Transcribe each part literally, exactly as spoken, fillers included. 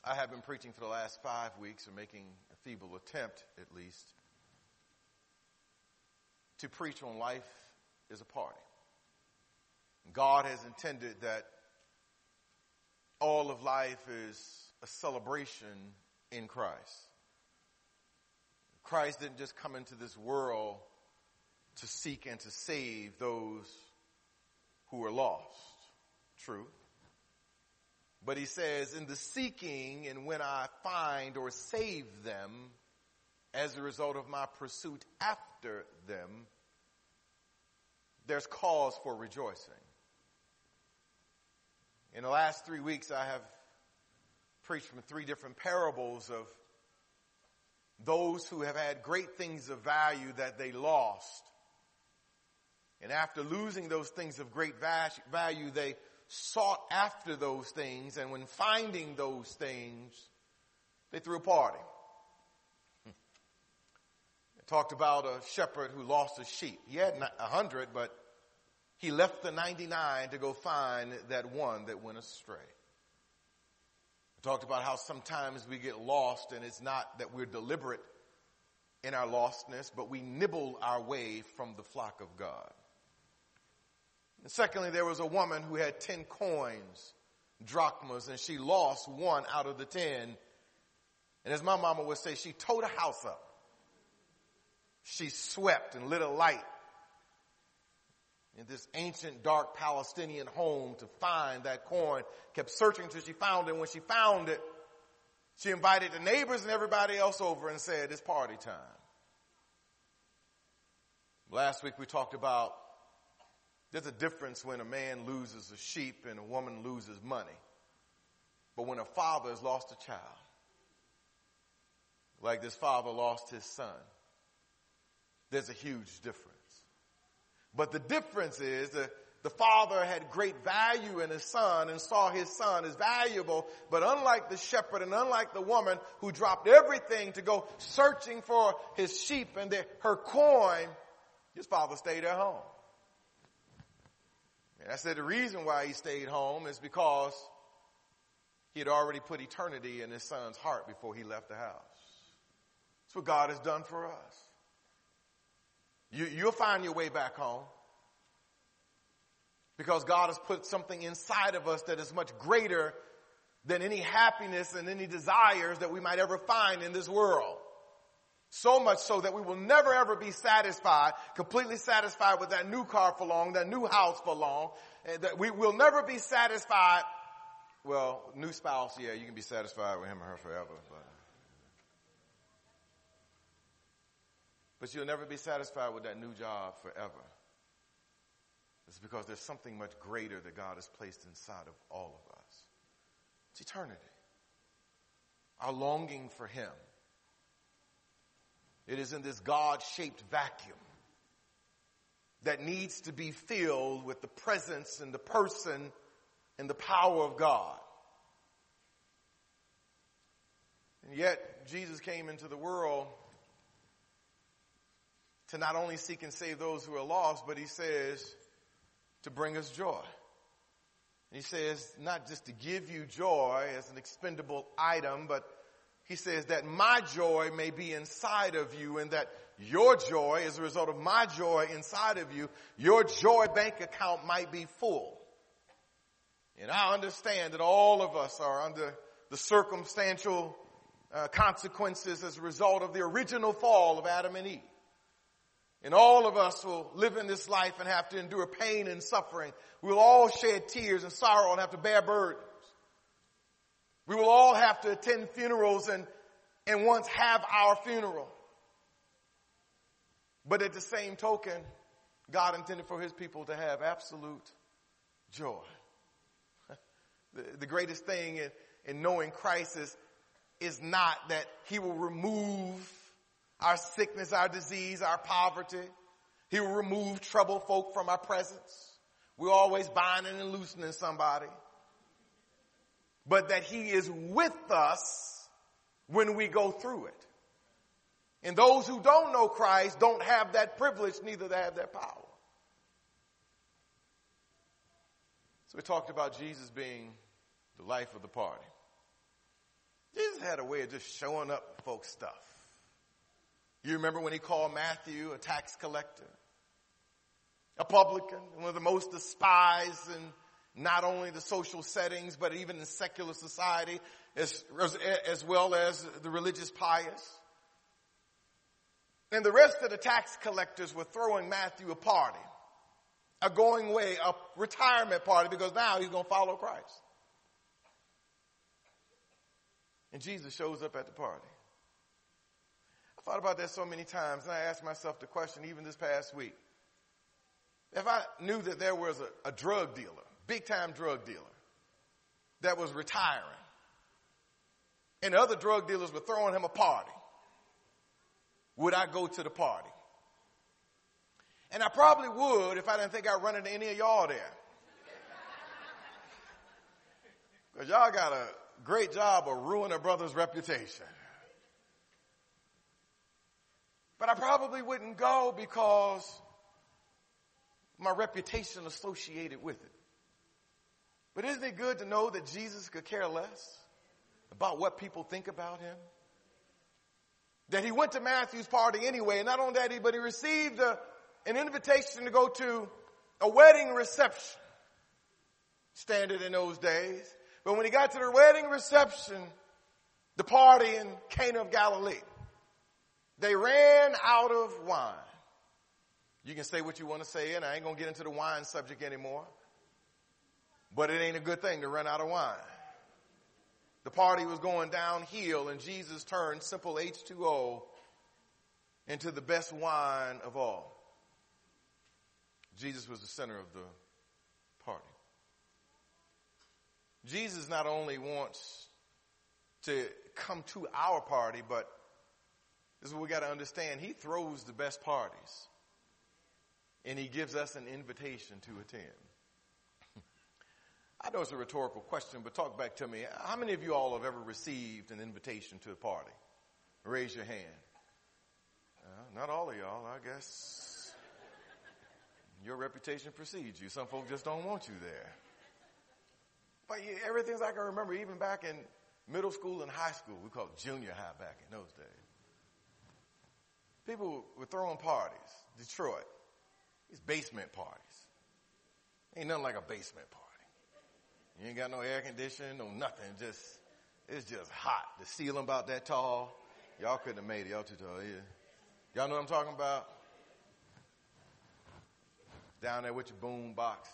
I have been preaching for the last five weeks, or making a feeble attempt at least, to preach on life is a party. God has intended that all of life is a celebration in Christ. Christ didn't just come into this world to seek and to save those who are lost. True. But he says, in the seeking and when I find or save them as a result of my pursuit after them, there's cause for rejoicing. In the last three weeks, I have preached from three different parables of those who have had great things of value that they lost. And after losing those things of great value, they sought after those things. And when finding those things, they threw a party. I talked about a shepherd who lost a sheep. He had a hundred, but he left the ninety-nine to go find that one that went astray. I talked about how sometimes we get lost, and it's not that we're deliberate in our lostness, but we nibble our way from the flock of God. And secondly, there was a woman who had ten coins, drachmas, and she lost one out of the ten. And as my mama would say, she tore the house up. She swept and lit a light in this ancient, dark Palestinian home to find that coin. Kept searching until she found it. And when she found it, she invited the neighbors and everybody else over and said, it's party time. Last week we talked about there's a difference when a man loses a sheep and a woman loses money. But when a father has lost a child, like this father lost his son, there's a huge difference. But the difference is that the father had great value in his son and saw his son as valuable. But unlike the shepherd and unlike the woman who dropped everything to go searching for his sheep and their, her coin, his father stayed at home. And I said the reason why he stayed home is because he had already put eternity in his son's heart before he left the house. That's what God has done for us. You, you'll find your way back home because God has put something inside of us that is much greater than any happiness and any desires that we might ever find in this world. So much so that we will never ever be satisfied, completely satisfied with that new car for long, that new house for long. And that we will never be satisfied. Well, new spouse, yeah, you can be satisfied with him or her forever. But, but you'll never be satisfied with that new job forever. It's because there's something much greater that God has placed inside of all of us. It's eternity. Our longing for him. It is in this God-shaped vacuum that needs to be filled with the presence and the person and the power of God. And yet, Jesus came into the world to not only seek and save those who are lost, but he says to bring us joy. And he says not just to give you joy as an expendable item, but he says that my joy may be inside of you and that your joy, as a result of my joy inside of you, your joy bank account might be full. And I understand that all of us are under the circumstantial uh, consequences as a result of the original fall of Adam and Eve. And all of us will live in this life and have to endure pain and suffering. We will all shed tears and sorrow and have to bear burdens. We will all have to attend funerals and, and once have our funeral. But at the same token, God intended for his people to have absolute joy. the, the greatest thing in, in knowing Christ is, is not that he will remove our sickness, our disease, our poverty. He will remove trouble folk from our presence. We're always binding and loosening somebody. But that he is with us when we go through it. And those who don't know Christ don't have that privilege, neither they have that power. So we talked about Jesus being the life of the party. had a way of just showing up folks' stuff. You remember when he called Matthew a tax collector, a publican, one of the most despised in not only the social settings, but even in secular society, as, as well as the religious pious. And the rest of the tax collectors were throwing Matthew a party, a going away, a retirement party, because now he's going to follow Christ. And Jesus shows up at the party. I thought about that so many times, and I asked myself the question, even this past week. If I knew that there was a, a drug dealer, big-time drug dealer, that was retiring, and other drug dealers were throwing him a party, would I go to the party? And I probably would if I didn't think I'd run into any of y'all there. Because y'all got a great job of ruining a brother's reputation. But I probably wouldn't go because my reputation associated with it. But isn't it good to know that Jesus could care less about what people think about him? That he went to Matthew's party anyway, and not only that, but he received a, an invitation to go to a wedding reception, standard in those days. But when he got to the wedding reception, the party in Cana of Galilee, they ran out of wine. You can say what you want to say, and I ain't going to get into the wine subject anymore. But it ain't a good thing to run out of wine. The party was going downhill, and Jesus turned simple H two O into the best wine of all. Jesus was the center of the party. Jesus not only wants to come to our party, but this is what we got to understand. He throws the best parties, and he gives us an invitation to attend. I know it's a rhetorical question, but talk back to me. How many of you all have ever received an invitation to a party? Raise your hand. Uh, not all of y'all, I guess. Your reputation precedes you. Some folks just don't want you there. But yeah, everything I can remember, even back in middle school and high school, we called junior high back in those days. People were throwing parties. Detroit. These basement parties. Ain't nothing like a basement party. You ain't got no air conditioning, no nothing. Just, it's just hot. The ceiling about that tall. Y'all couldn't have made it. Y'all too tall. Yeah. Y'all know what I'm talking about? Down there with your boom box.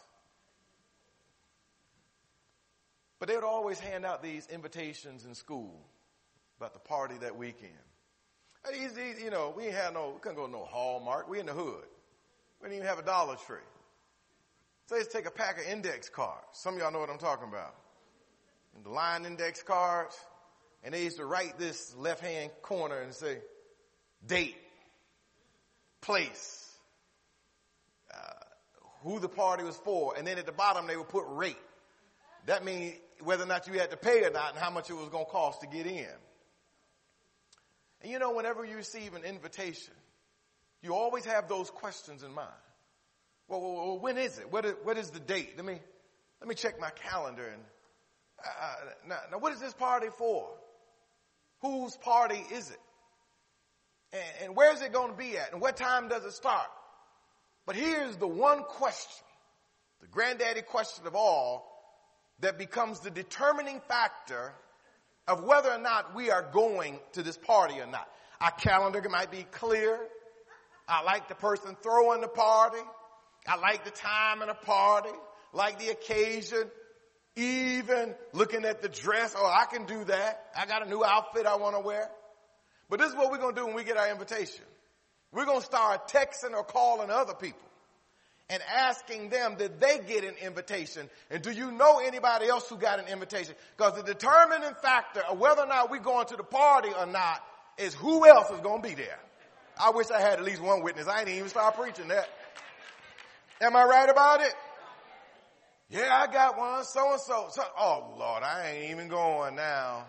But they would always hand out these invitations in school about the party that weekend. These, these, you know, we ain't had no, we couldn't go to no Hallmark. We in the hood. We didn't even have a Dollar Tree. So they just take a pack of index cards. Some of y'all know what I'm talking about. And the line index cards. And they used to write this left-hand corner and say, date, place, uh, who the party was for. And then at the bottom, they would put rate. That means whether or not you had to pay or not and how much it was going to cost to get in. And you know, whenever you receive an invitation, you always have those questions in mind. Well, well, well when is it? What is, what is the date? Let me, let me check my calendar. And uh, now, now, what is this party for? Whose party is it? And, and where is it going to be at? And what time does it start? But here's the one question, the granddaddy question of all, that becomes the determining factor of whether or not we are going to this party or not. Our calendar might be clear. I like the person throwing the party. I like the time of the party, like the occasion, even looking at the dress. Oh, I can do that. I got a new outfit I want to wear. But this is what we're going to do when we get our invitation. We're going to start texting or calling other people and asking them, did they get an invitation? And do you know anybody else who got an invitation? Because the determining factor of whether or not we're going to the party or not is who else is going to be there. I wish I had at least one witness. I ain't even start preaching that. Am I right about it? Yeah, I got one. So-and-so. So, oh, Lord, I ain't even going now.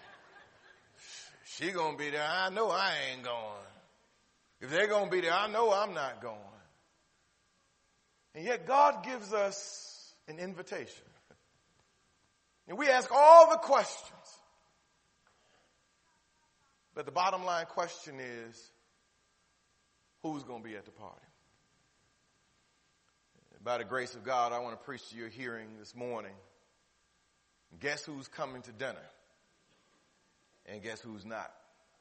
She going to be there. I know I ain't going. If they're going to be there, I know I'm not going. And yet God gives us an invitation. And we ask all the questions. But the bottom line question is, who's going to be at the party? By the grace of God, I want to preach to your hearing this morning. Guess who's coming to dinner? And guess who's not?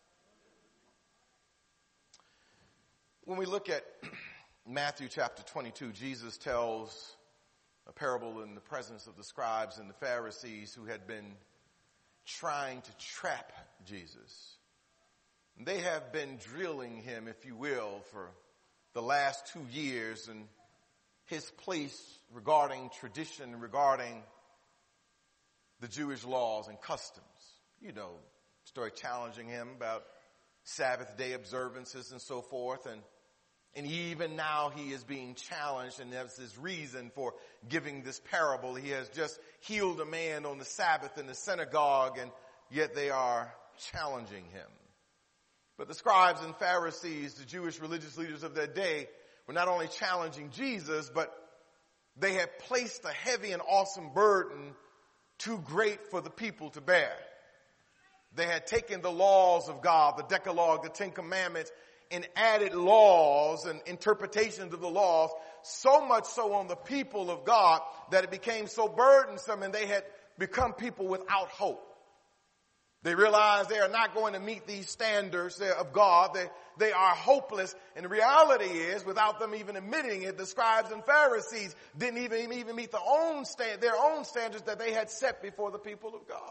When we look at Matthew chapter twenty-two, Jesus tells a parable in the presence of the scribes and the Pharisees who had been trying to trap Jesus. They have been drilling him, if you will, for the last two years and his place regarding tradition, regarding the Jewish laws and customs. You know, started challenging him about Sabbath day observances and so forth. And, and even now he is being challenged, and that's his reason for giving this parable. He has just healed a man on the Sabbath in the synagogue, and yet they are challenging him. But the scribes and Pharisees, the Jewish religious leaders of that day, were not only challenging Jesus, but they had placed a heavy and awesome burden too great for the people to bear. They had taken the laws of God, the Decalogue, the Ten Commandments, and added laws and interpretations of the laws, so much so on the people of God that it became so burdensome, and they had become people without hope. They realize they are not going to meet these standards of God. They, they are hopeless. And the reality is, without them even admitting it, the scribes and Pharisees didn't even, even meet the own stand, their own standards that they had set before the people of God.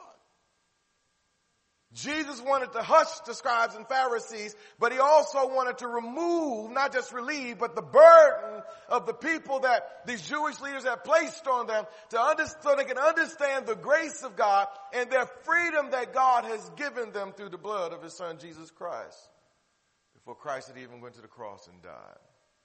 Jesus wanted to hush the scribes and Pharisees, but he also wanted to remove, not just relieve, but the burden of the people that these Jewish leaders had placed on them to understand, so they can understand the grace of God and their freedom that God has given them through the blood of his son Jesus Christ, before Christ had even went to the cross and died.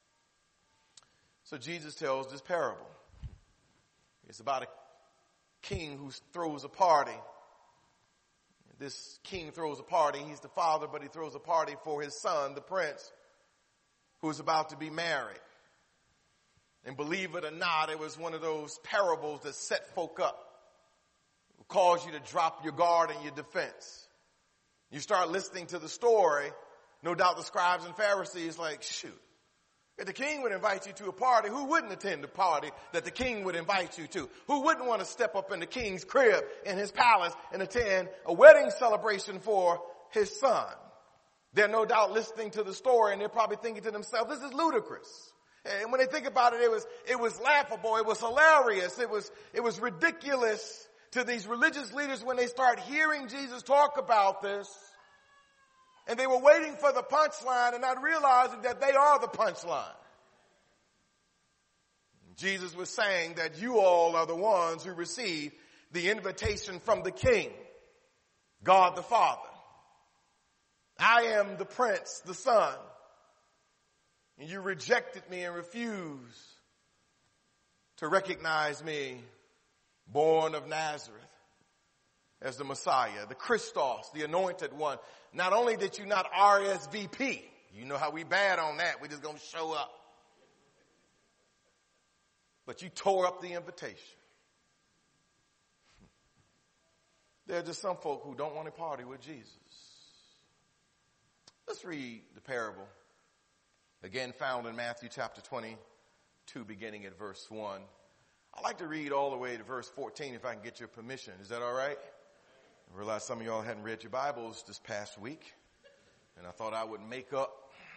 So Jesus tells this parable. It's about a king who throws a party. This king throws a party. He's the father, but he throws a party for his son, the prince, who is about to be married. And believe it or not, it was one of those parables that set folk up. It will cause you to drop your guard and your defense. You start listening to the story, no doubt the scribes and Pharisees like, shoot, if the king would invite you to a party, who wouldn't attend the party that the king would invite you to? Who wouldn't want to step up in the king's crib in his palace and attend a wedding celebration for his son? They're no doubt listening to the story, and they're probably thinking to themselves, this is ludicrous. And when they think about it, it was, it was laughable. It was hilarious. It was, it was ridiculous to these religious leaders when they start hearing Jesus talk about this. And they were waiting for the punchline and not realizing that they are the punchline. Jesus was saying that you all are the ones who receive the invitation from the King, God the Father. I am the Prince, the Son. And you rejected me and refused to recognize me, born of Nazareth, as the Messiah, the Christos, the anointed one. Not only did you not R S V P, you know how we bad on that, we just gonna show up. But you tore up the invitation. There are just some folk who don't want to party with Jesus. Let's read the parable. Again, found in Matthew chapter twenty-two, beginning at verse one. I'd like to read all the way to verse fourteen if I can get your permission. Is that all right? I realized some of y'all hadn't read your Bibles this past week, and I thought I would make up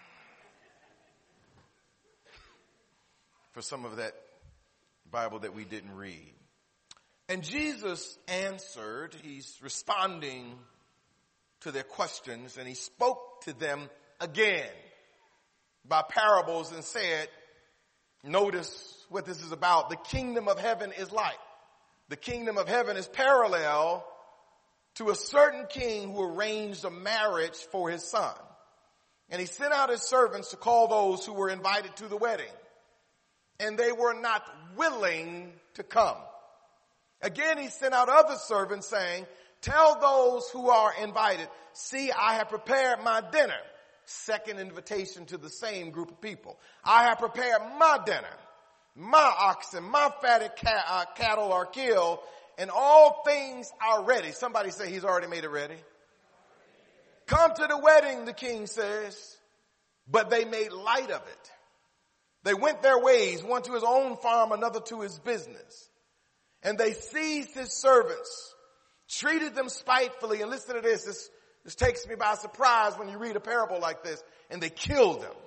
for some of that Bible that we didn't read. And Jesus answered, he's responding to their questions, and he spoke to them again by parables and said, notice what this is about. The kingdom of heaven is like. The kingdom of heaven is parallel to a certain king who arranged a marriage for his son. And he sent out his servants to call those who were invited to the wedding. And they were not willing to come. Again, he sent out other servants saying, tell those who are invited, see, I have prepared my dinner. Second invitation to the same group of people. I have prepared my dinner. My oxen, my fatted cat, uh, cattle are killed, and all things are ready. Somebody say he's already made it ready. Come to the wedding, the king says. But they made light of it. They went their ways, one to his own farm, another to his business. And they seized his servants, treated them spitefully. And listen to this. This, this takes me by surprise when you read a parable like this. And they killed them.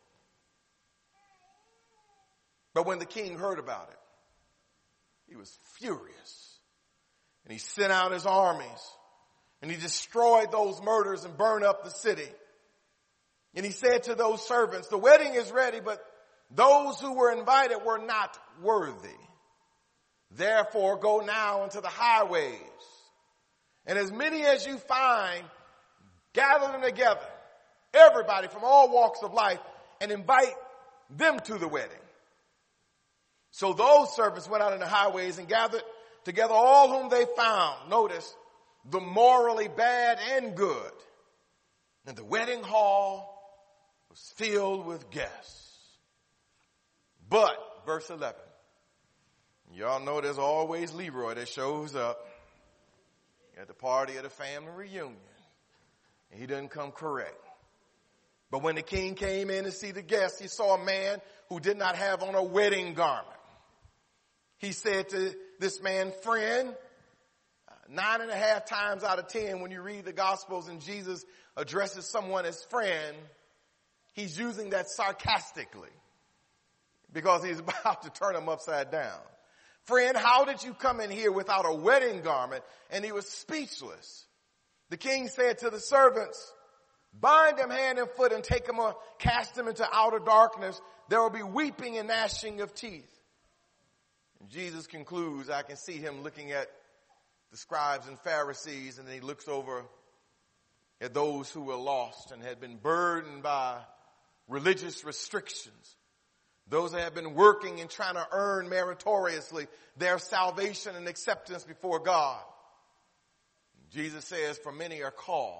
But when the king heard about it, he was furious. And he sent out his armies. And he destroyed those murders and burned up the city. And he said to those servants, the wedding is ready, but those who were invited were not worthy. Therefore, go now into the highways. And as many as you find, gather them together. Everybody from all walks of life, and invite them to the wedding. So those servants went out in the highways and gathered together all whom they found. Notice, the morally bad and good. And the wedding hall was filled with guests. But, verse eleven, y'all know there's always Leroy that shows up at the party at a family reunion. And he doesn't come correct. But when the king came in to see the guests, he saw a man who did not have on a wedding garment. He said to this man, friend, nine and a half times out of ten when you read the Gospels and Jesus addresses someone as friend, he's using that sarcastically because he's about to turn him upside down. Friend, how did you come in here without a wedding garment? And he was speechless. The king said to the servants, bind him hand and foot and take him, or cast him into outer darkness. There will be weeping and gnashing of teeth. And Jesus concludes, I can see him looking at the scribes and Pharisees, and then he looks over at those who were lost and had been burdened by religious restrictions. Those that have been working and trying to earn meritoriously their salvation and acceptance before God. Jesus says, for many are called,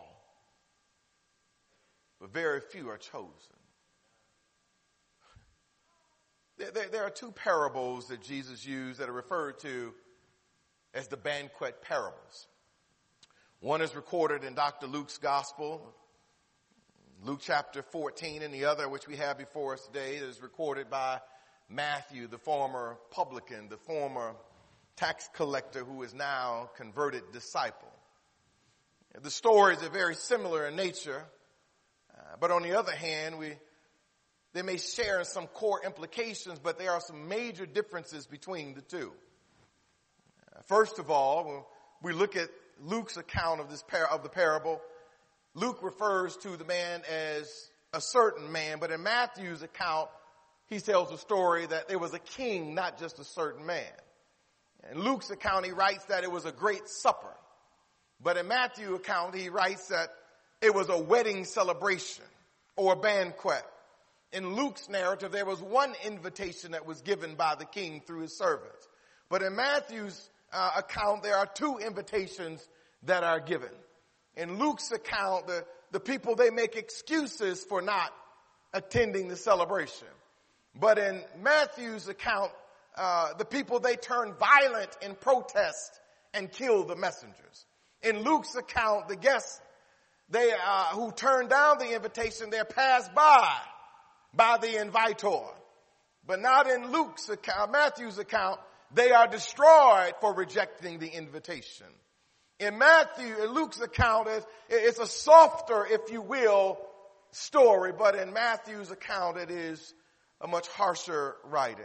but very few are chosen. There, there, there are two parables that Jesus used that are referred to as the banquet parables. One is recorded in Doctor Luke's gospel, Luke chapter fourteen, and the other, which we have before us today, is recorded by Matthew, the former publican, the former tax collector who is now converted disciple. The stories are very similar in nature, uh, but on the other hand, we they may share some core implications, but there are some major differences between the two. Uh, first of all, when we look at Luke's account of this par- of the parable, Luke refers to the man as a certain man, but in Matthew's account, he tells the story that there was a king, not just a certain man. In Luke's account, he writes that it was a great supper. But in Matthew's account, he writes that it was a wedding celebration or a banquet. In Luke's narrative, there was one invitation that was given by the king through his servants. But in Matthew's uh, account, there are two invitations that are given. In Luke's account, the, the people, they make excuses for not attending the celebration. But in Matthew's account, uh, the people, they turn violent in protest and kill the messengers. In Luke's account, the guests, they uh, who turned down the invitation, they're passed by by the inviter. But not in Luke's account, Matthew's account, they are destroyed for rejecting the invitation. In Matthew, in Luke's account, it's a softer, if you will, story, but in Matthew's account, it is a much harsher writing.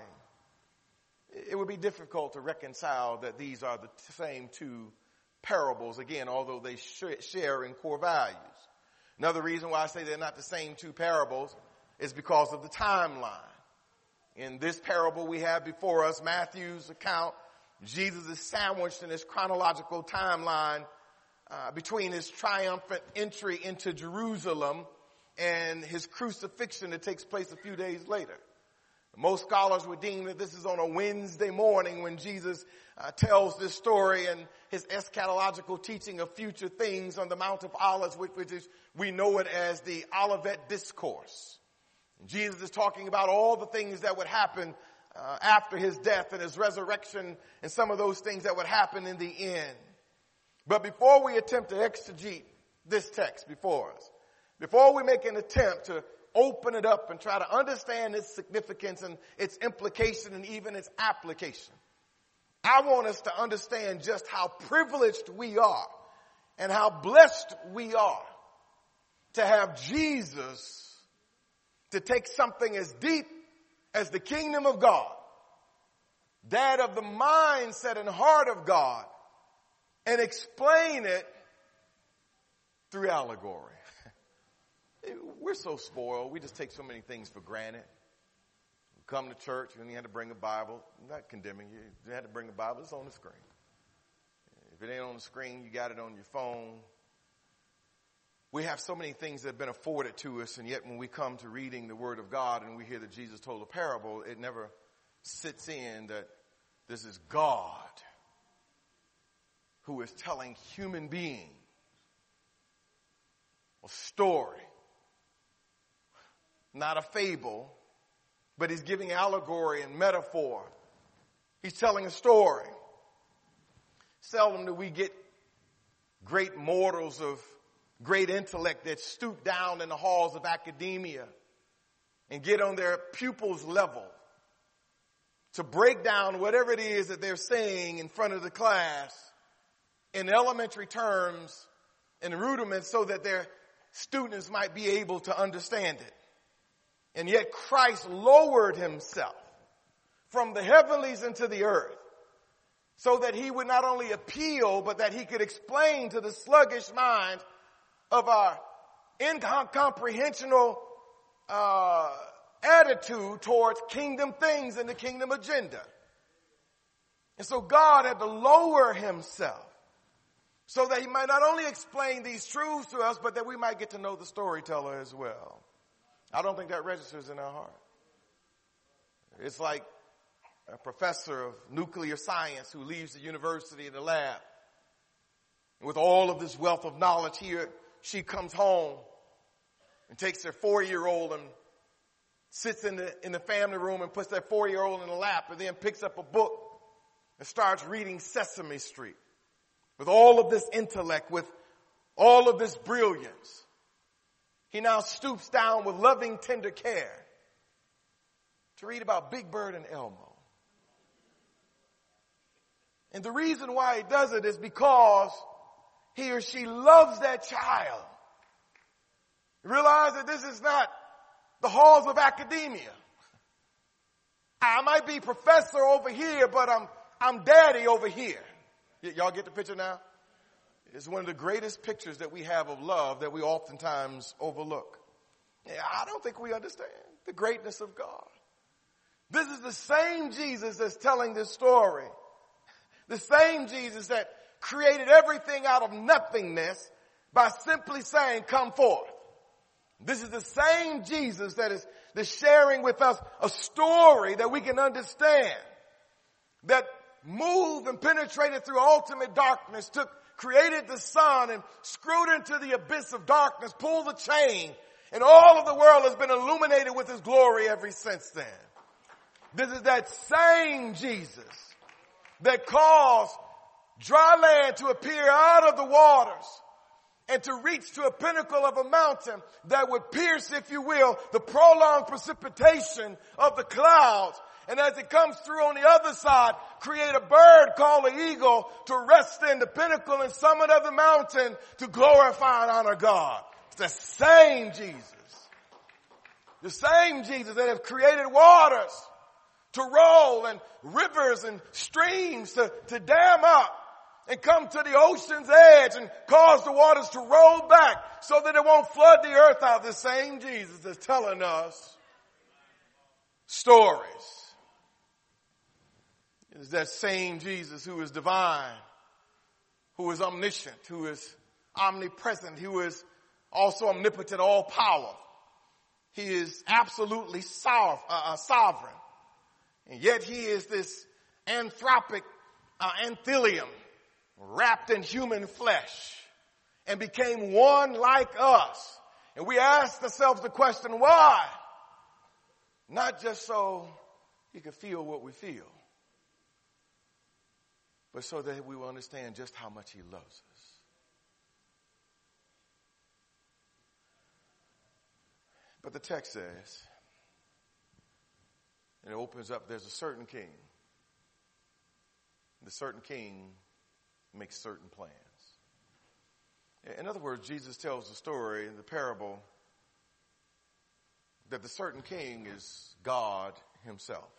It would be difficult to reconcile that these are the same two parables, again, although they share in core values. Another reason why I say they're not the same two parables is because of the timeline. In this parable we have before us, Matthew's account, Jesus is sandwiched in his chronological timeline uh, between his triumphant entry into Jerusalem and his crucifixion that takes place a few days later. Most scholars would deem that this is on a Wednesday morning when Jesus uh, tells this story and his eschatological teaching of future things on the Mount of Olives, which, which is, we know it as the Olivet Discourse. And Jesus is talking about all the things that would happen uh, after his death and his resurrection and some of those things that would happen in the end. But before we attempt to exegete this text before us, before we make an attempt to open it up and try to understand its significance and its implication and even its application, I want us to understand just how privileged we are and how blessed we are to have Jesus to take something as deep as the kingdom of God, that of the mindset and heart of God, and explain it through allegory. We're so spoiled. We just take so many things for granted. You come to church and you had to bring a Bible. I'm not condemning you. You had to bring a Bible. It's on the screen. If it ain't on the screen, you got it on your phone. We have so many things that have been afforded to us, and yet when we come to reading the Word of God and we hear that Jesus told a parable, it never sits in that this is God who is telling human beings a story. Not a fable, but he's giving allegory and metaphor. He's telling a story. Seldom do we get great mortals of great intellect that stoop down in the halls of academia and get on their pupils' level to break down whatever it is that they're saying in front of the class in elementary terms and rudiments so that their students might be able to understand it. And yet Christ lowered himself from the heavenlies into the earth so that he would not only appeal, but that he could explain to the sluggish mind of our incomprehensible uh, attitude towards kingdom things and the kingdom agenda. And so God had to lower himself so that he might not only explain these truths to us, but that we might get to know the storyteller as well. I don't think that registers in our heart. It's like a professor of nuclear science who leaves the university in the lab. With all of this wealth of knowledge here, she comes home and takes her four-year-old and sits in the, in the family room and puts that four-year-old in the lap and then picks up a book and starts reading Sesame Street. With all of this intellect, with all of this brilliance, he now stoops down with loving, tender care to read about Big Bird and Elmo. And the reason why he does it is because he or she loves that child. Realize that this is not the halls of academia. I might be professor over here, but I'm, I'm daddy over here. Y- y'all get the picture now? It's one of the greatest pictures that we have of love that we oftentimes overlook. Yeah, I don't think we understand the greatness of God. This is the same Jesus that's telling this story. The same Jesus that created everything out of nothingness by simply saying, come forth. This is the same Jesus that is, that is sharing with us a story that we can understand, that moved and penetrated through ultimate darkness, took created the sun and screwed into the abyss of darkness, pulled the chain, and all of the world has been illuminated with his glory ever since then. This is that same Jesus that caused dry land to appear out of the waters and to reach to a pinnacle of a mountain that would pierce, if you will, the prolonged precipitation of the clouds. And as it comes through on the other side, create a bird called an eagle to rest in the pinnacle and summit of the mountain to glorify and honor God. It's the same Jesus. The same Jesus that have created waters to roll and rivers and streams to, to dam up and come to the ocean's edge and cause the waters to roll back so that it won't flood the earth out. The same Jesus is telling us stories. It is that same Jesus who is divine, who is omniscient, who is omnipresent, who is also omnipotent, all power. He is absolutely sovereign, uh, sovereign. And yet he is this anthropic uh, anthelium wrapped in human flesh and became one like us. And we ask ourselves the question, why? Not just so he could feel what we feel, but so that we will understand just how much he loves us. what the text says. And it opens up, there's a certain king. The certain king makes certain plans. In other words, Jesus tells the story in the parable that the certain king is God himself.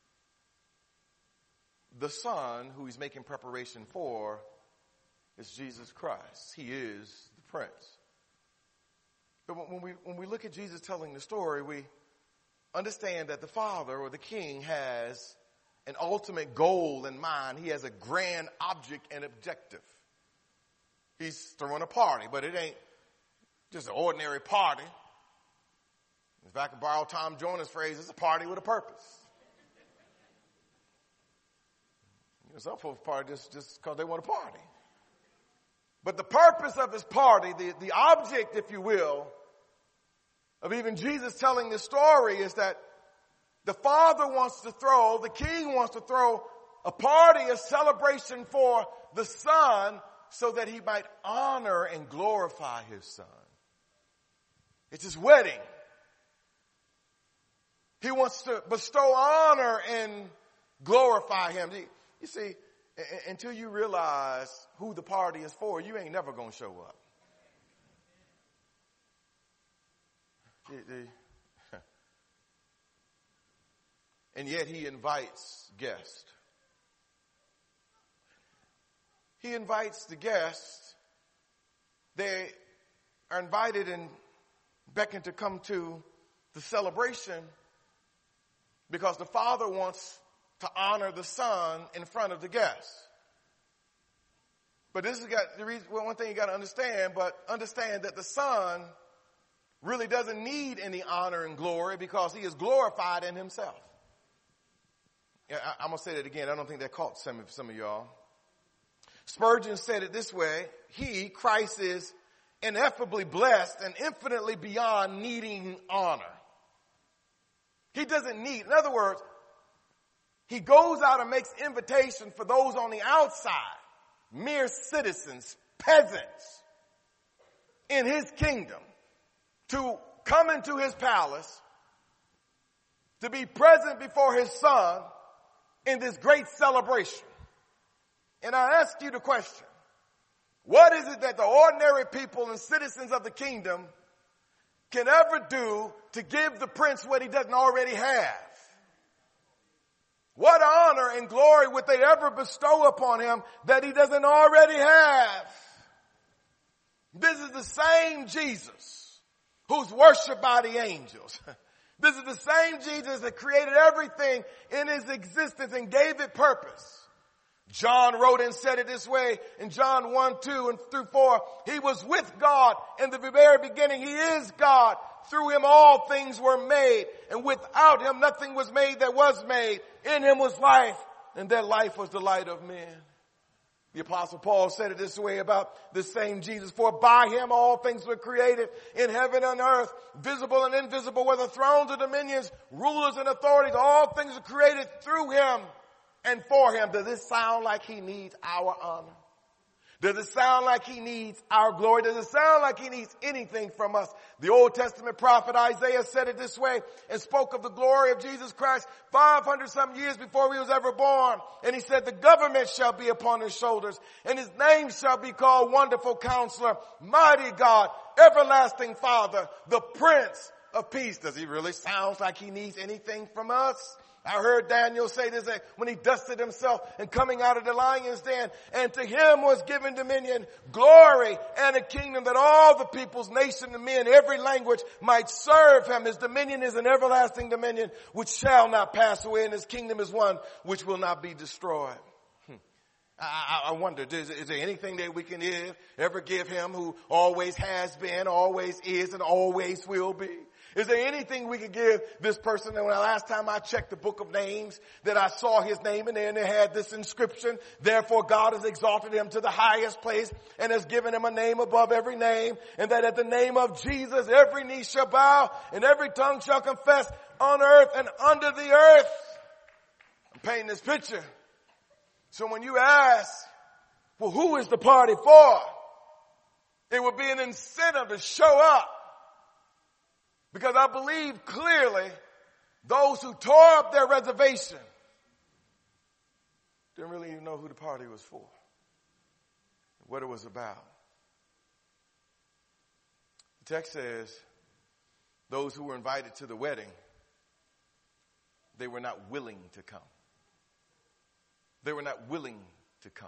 The son who he's making preparation for is Jesus Christ. He is the prince. But when we, when we look at Jesus telling the story, we understand that the father or the king has an ultimate goal in mind. He has a grand object and objective. He's throwing a party, but it ain't just an ordinary party. If I could borrow Tom Joyner's phrase, it's a party with a purpose. You know, some folks party just just because they want to party. But the purpose of his party, the, the object, if you will, of even Jesus telling this story is that the father wants to throw, the king wants to throw a party, a celebration for the son so that he might honor and glorify his son. It's his wedding. He wants to bestow honor and glorify him. You see, until you realize who the party is for, you ain't never going to show up. And yet he invites guests. He invites the guests. They are invited and beckoned to come to the celebration because the father wants to honor the son in front of the guests. But this has got the reason, well, one thing you got to understand, but understand that the son really doesn't need any honor and glory because he is glorified in himself. Yeah, I, I'm going to say that again. I don't think that caught some of, some of y'all. Spurgeon said it this way. He, Christ, is ineffably blessed and infinitely beyond needing honor. He doesn't need, in other words, he goes out and makes invitation for those on the outside, mere citizens, peasants in his kingdom, to come into his palace, to be present before his son in this great celebration. And I ask you the question, what is it that the ordinary people and citizens of the kingdom can ever do to give the prince what he doesn't already have? What honor and glory would they ever bestow upon him that he doesn't already have? This is the same Jesus who's worshiped by the angels. This is the same Jesus that created everything in his existence and gave it purpose. John wrote and said it this way in John one, two and through four. He was with God in the very beginning. He is God. Through him all things were made, and without him nothing was made that was made. In him was life, and that life was the light of men. The Apostle Paul said it this way about the same Jesus. For by him all things were created in heaven and earth, visible and invisible, whether thrones or dominions, rulers and authorities. All things are created through him and for him. Does this sound like he needs our honor? Does it sound like he needs our glory? Does it sound like he needs anything from us? The Old Testament prophet Isaiah said it this way and spoke of the glory of Jesus Christ five hundred some years before he was ever born. And he said, the government shall be upon his shoulders, and his name shall be called Wonderful Counselor, Mighty God, Everlasting Father, the Prince of Peace. Does he really sound like he needs anything from us? I heard Daniel say this when he dusted himself and coming out of the lion's den, and to him was given dominion, glory, and a kingdom that all the peoples, nations, and men, every language might serve him. His dominion is an everlasting dominion which shall not pass away, and his kingdom is one which will not be destroyed. Hmm. I, I wonder, is, is there anything that we can give, ever give him who always has been, always is, and always will be? Is there anything we could give this person? And when the last time I checked the book of names, that I saw his name in there, and it had this inscription: therefore God has exalted him to the highest place and has given him a name above every name, and that at the name of Jesus every knee shall bow and every tongue shall confess, on earth and under the earth. I'm painting this picture. So when you ask, well, who is the party for? It would be an incentive to show up. Because I believe clearly those who tore up their reservation didn't really even know who the party was for, what it was about. The text says those who were invited to the wedding, they were not willing to come. They were not willing to come.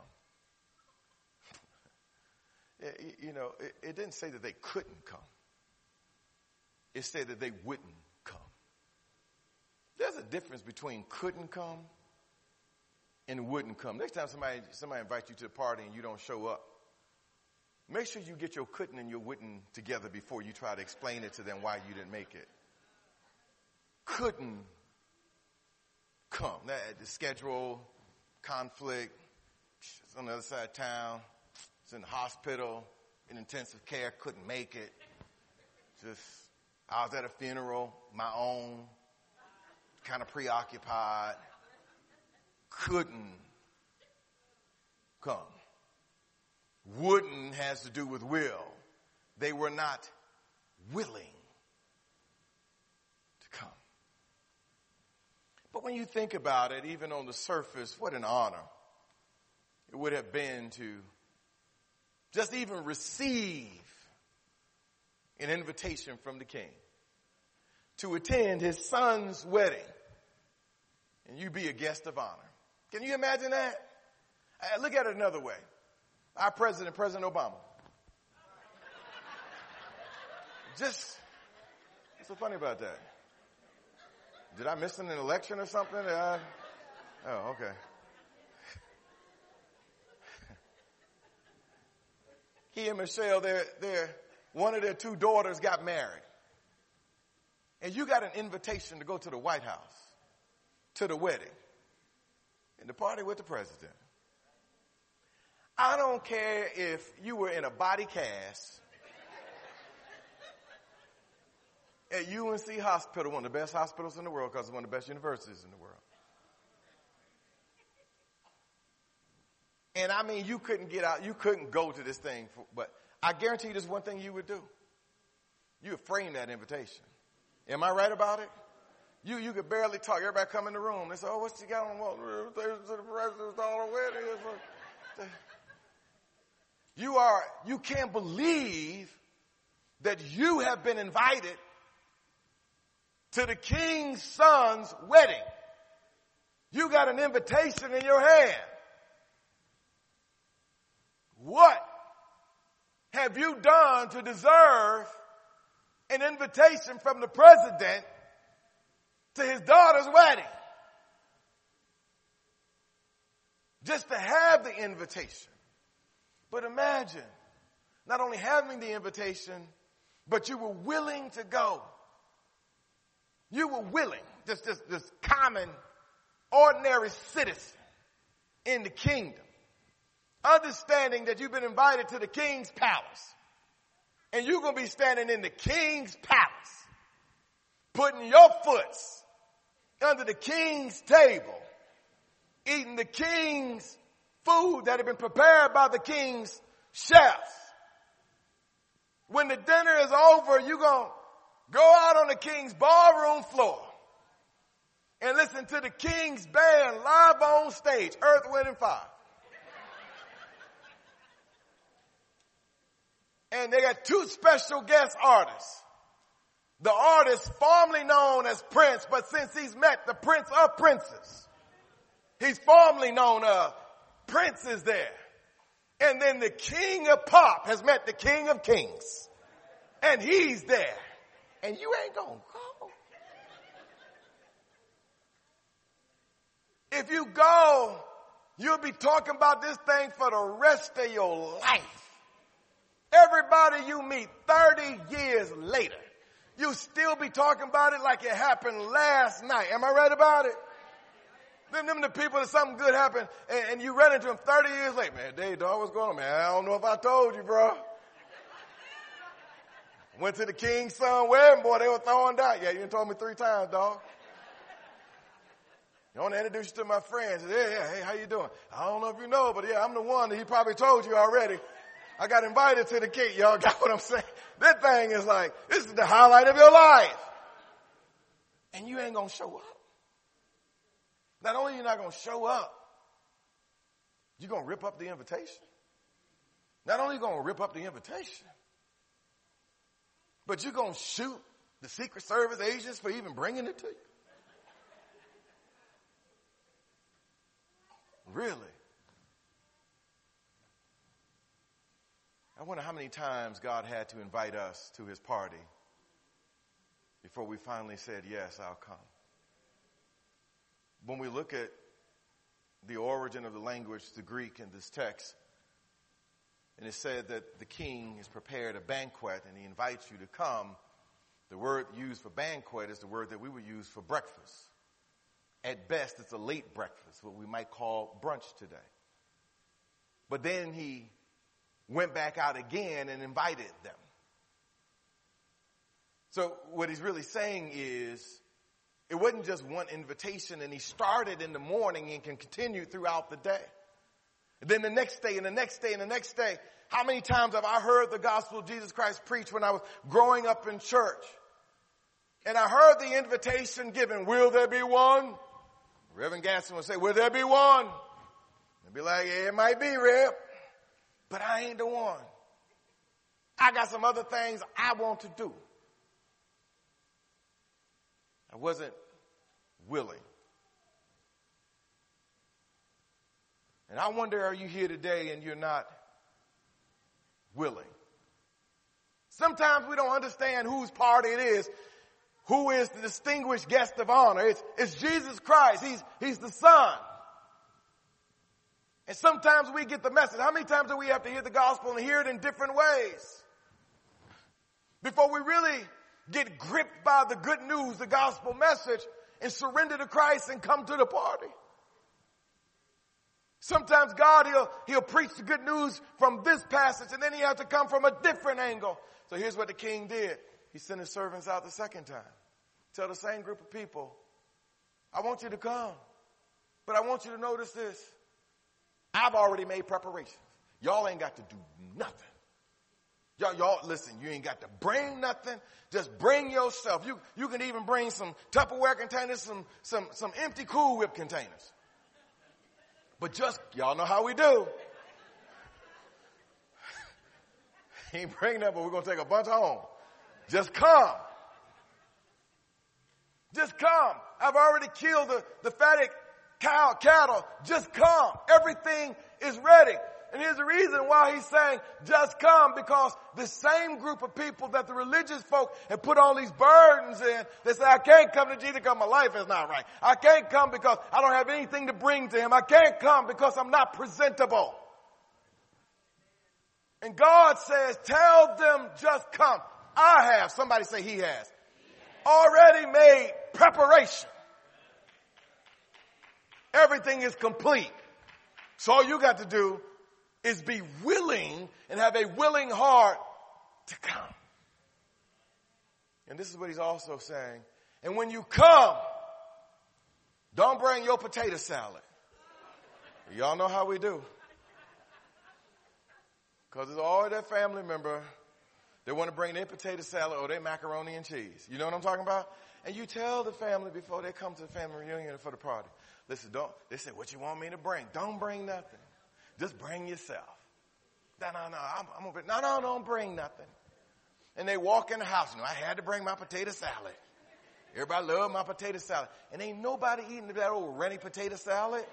You know, it, it didn't say that they couldn't come. It said that they wouldn't come. There's a difference between couldn't come and wouldn't come. Next time somebody somebody invites you to a party and you don't show up, make sure you get your couldn't and your wouldn't together before you try to explain it to them why you didn't make it. Couldn't come. That, the schedule, conflict, it's on the other side of town, it's in the hospital, in intensive care, couldn't make it. Just, I was at a funeral, my own, kind of preoccupied, couldn't come. Wouldn't has to do with will. They were not willing to come. But when you think about it, even on the surface, what an honor it would have been to just even receive an invitation from the king to attend his son's wedding and you be a guest of honor. Can you imagine that? Uh, look at it another way. Our president, President Obama. Just, what's so funny about that? Did I miss an election or something? Uh, oh, okay. He and Michelle, they're, they're, one of their two daughters got married. And you got an invitation to go to the White House, to the wedding, and the party with the president. I don't care if you were in a body cast at U N C Hospital, one of the best hospitals in the world because it's one of the best universities in the world. And I mean, you couldn't get out, you couldn't go to this thing, for, but I guarantee you there's one thing you would do. You would frame that invitation. Am I right about it? You you could barely talk. Everybody come in the room. They say, oh, what's you got on the wall? To the president's daughter wedding. You are, you can't believe that you have been invited to the king's son's wedding. You got an invitation in your hand. What have you done to deserve an invitation from the president to his daughter's wedding? Just to have the invitation. But imagine not only having the invitation, but you were willing to go. You were willing, just this, this common, ordinary citizen in the kingdom, understanding that you've been invited to the king's palace, and you're going to be standing in the king's palace, putting your foots under the king's table, eating the king's food that had been prepared by the king's chefs. When the dinner is over, you're going to go out on the king's ballroom floor and listen to the king's band live on stage, Earth, Wind, and Fire. And they got two special guest artists. The artist formerly known as Prince, but since he's met the Prince of Princes, he's formerly known as Prince is there. And then the King of Pop has met the King of Kings. And he's there. And you ain't gonna go. If you go, you'll be talking about this thing for the rest of your life. Everybody you meet thirty years later, you still be talking about it like it happened last night. Am I right about it? Them, them the people that something good happened and, and you run into them thirty years later. Man, Dave, dog, what's going on, man? I don't know if I told you, bro. Went to the king's son wedding, boy, they were throwing down. Yeah, you done told me three times, dog. You want to introduce you to my friends. Yeah, yeah, hey, how you doing? I don't know if you know, but yeah, I'm the one that he probably told you already. I got invited to the cake. Y'all got what I'm saying? That thing is like, this is the highlight of your life. And you ain't going to show up. Not only are you not going to show up, you're going to rip up the invitation. Not only are you going to rip up the invitation, but you're going to shoot the Secret Service agents for even bringing it to you. Really? I wonder how many times God had to invite us to his party before we finally said, yes, I'll come. When we look at the origin of the language, the Greek in this text, and it said that the king has prepared a banquet and he invites you to come, the word used for banquet is the word that we would use for breakfast. At best, it's a late breakfast, what we might call brunch today. But then he went back out again and invited them. So what he's really saying is, it wasn't just one invitation, and he started in the morning and can continue throughout the day. And then the next day and the next day and the next day. How many times have I heard the gospel of Jesus Christ preached when I was growing up in church? And I heard the invitation given, will there be one? Reverend Gaston would say, will there be one? I'd be like, yeah, it might be, Rev, but I ain't the one. I got some other things I want to do. I wasn't willing. And I wonder, are you here today and you're not willing? Sometimes we don't understand whose party it is, who is the distinguished guest of honor. It's, it's Jesus Christ. He's, he's the Son. And sometimes we get the message. How many times do we have to hear the gospel and hear it in different ways before we really get gripped by the good news, the gospel message, and surrender to Christ and come to the party? Sometimes God, he'll, he'll preach the good news from this passage, and then he has to come from a different angle. So here's what the king did. He sent his servants out the second time. Tell the same group of people, I want you to come, but I want you to notice this. I've already made preparations. Y'all ain't got to do nothing. Y'all, y'all, listen, you ain't got to bring nothing. Just bring yourself. You, you can even bring some Tupperware containers, some, some, some empty Cool Whip containers. But just, y'all know how we do. He ain't bring that, but we're going to take a bunch home. Just come. Just come. I've already killed the, the fatted cow, cattle. Just come. Everything is ready. And here's the reason why he's saying just come, because the same group of people that the religious folk have put all these burdens in, they say, I can't come to Jesus because my life is not right. I can't come because I don't have anything to bring to him. I can't come because I'm not presentable. And God says, tell them just come. I have, somebody say he has, already made preparation. Everything is complete. So all you got to do is be willing and have a willing heart to come. And this is what he's also saying. And when you come, don't bring your potato salad. Y'all know how we do. Because there's always that family member, they want to bring their potato salad or their macaroni and cheese. You know what I'm talking about? And you tell the family before they come to the family reunion for the party, listen, don't, they say, what you want me to bring? Don't bring nothing. Just bring yourself. No, no, no, I'm, I'm gonna, no, no, don't bring nothing. And they walk in the house. You know, I had to bring my potato salad. Everybody love my potato salad. And ain't nobody eating that old Rennie potato salad.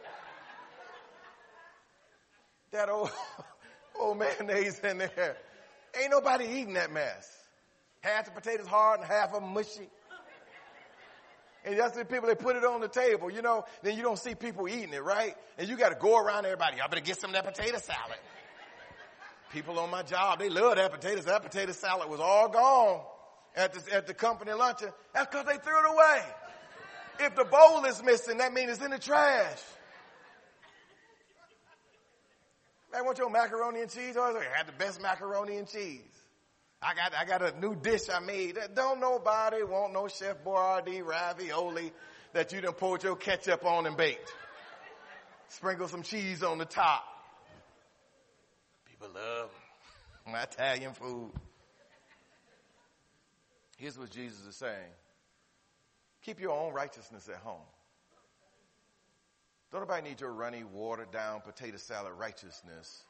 That old, old mayonnaise in there. Ain't nobody eating that mess. Half the potatoes hard and half of them mushy. And that's the people, they put it on the table, you know, then you don't see people eating it, right? And you got to go around everybody. Y'all better get some of that potato salad. People on my job, they love that potato salad. That potato salad was all gone at the, at the company luncheon. That's because they threw it away. If the bowl is missing, that means it's in the trash. I want your macaroni and cheese. I had the best macaroni and cheese. I got, I got a new dish I made. Don't nobody want no Chef Boyardee ravioli that you done poured your ketchup on and baked. Sprinkle some cheese on the top. People love them. My Italian food. Here's what Jesus is saying. Keep your own righteousness at home. Don't nobody need your runny, watered down potato salad righteousness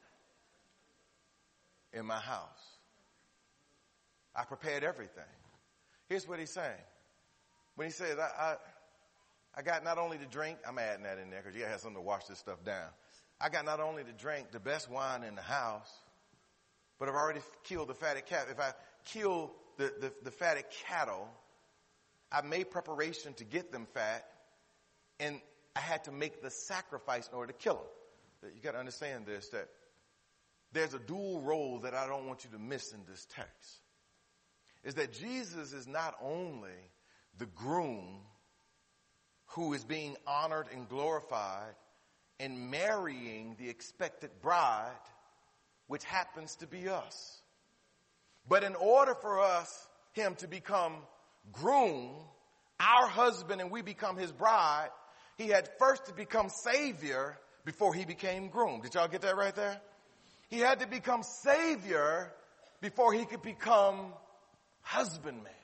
in my house. I prepared everything. Here's what he's saying. When he says, I, I, I got not only to drink, I'm adding that in there because you got to have something to wash this stuff down. I got not only to drink the best wine in the house, but I've already killed the fatted calf. If I kill the, the, the fatted cattle, I made preparation to get them fat, and I had to make the sacrifice in order to kill them. You got to understand this, that there's a dual role that I don't want you to miss in this text. Is that Jesus is not only the groom who is being honored and glorified and marrying the expected bride, which happens to be us. But in order for us, him to become groom, our husband, and we become his bride, he had first to become Savior before he became groom. Did y'all get that right there? He had to become Savior before he could become husbandman.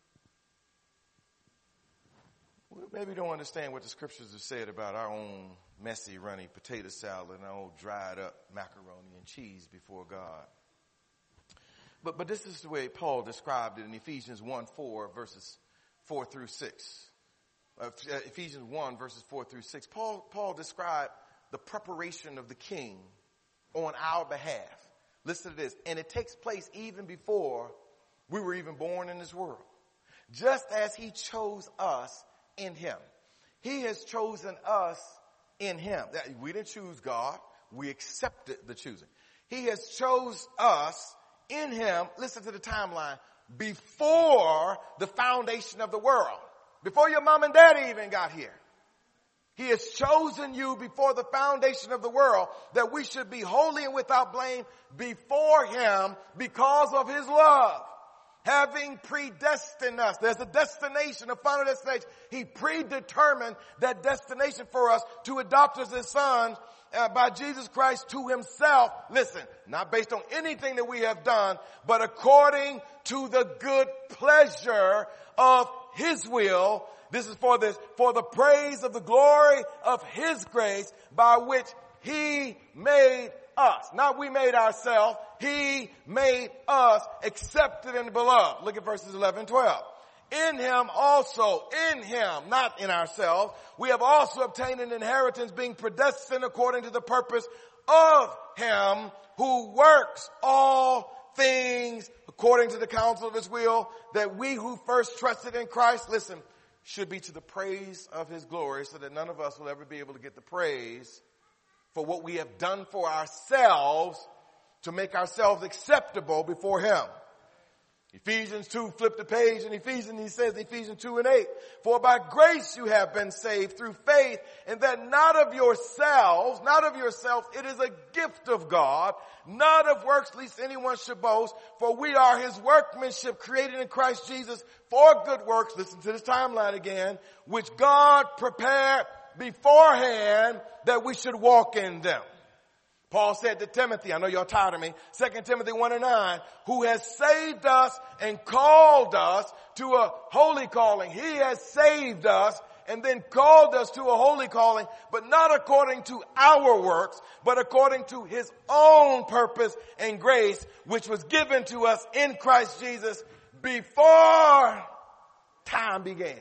We maybe don't understand what the scriptures have said about our own messy, runny potato salad and our old dried up macaroni and cheese before God. But, but this is the way Paul described it in Ephesians one four verses four through six. Uh, Ephesians one verses four through six. Paul, Paul described the preparation of the king on our behalf. Listen to this. And it takes place even before we were even born in this world. Just as he chose us in him. He has chosen us in him. We didn't choose God. We accepted the choosing. He has chose us in him. Listen to the timeline. Before the foundation of the world. Before your mom and daddy even got here. He has chosen you before the foundation of the world that we should be holy and without blame before him because of his love. Having predestined us. There's a destination, a final destination. He predetermined that destination for us to adopt us as sons uh, by Jesus Christ to himself. Listen, not based on anything that we have done, but according to the good pleasure of his will. This is for this, for the praise of the glory of his grace by which he made us. Not we made ourselves. He made us accepted and beloved. Look at verses eleven and twelve. In him also, in him, not in ourselves, we have also obtained an inheritance being predestined according to the purpose of him who works all things according to the counsel of his will, that we who first trusted in Christ, listen, should be to the praise of his glory, so that none of us will ever be able to get the praise for what we have done for ourselves to make ourselves acceptable before him. Ephesians two, flip the page in Ephesians, he says, Ephesians two and eight, for by grace you have been saved through faith, and that not of yourselves, not of yourselves, it is a gift of God, not of works, lest anyone should boast, for we are his workmanship created in Christ Jesus for good works, listen to this timeline again, which God prepared beforehand that we should walk in them. Paul said to Timothy, I know you're tired of me, Second Timothy one and nine, who has saved us and called us to a holy calling. He has saved us and then called us to a holy calling, but not according to our works, but according to his own purpose and grace, which was given to us in Christ Jesus before time began.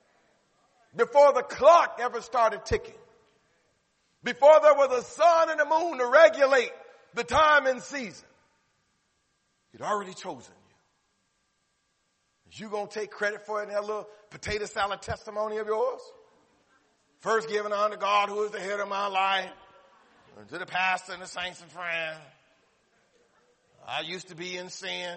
Before the clock ever started ticking. Before there was a sun and a moon to regulate the time and season. He'd already chosen you. Is you going to take credit for it in that little potato salad testimony of yours? First giving honor to God who is the head of my life. And to the pastor and the saints and friends. I used to be in sin.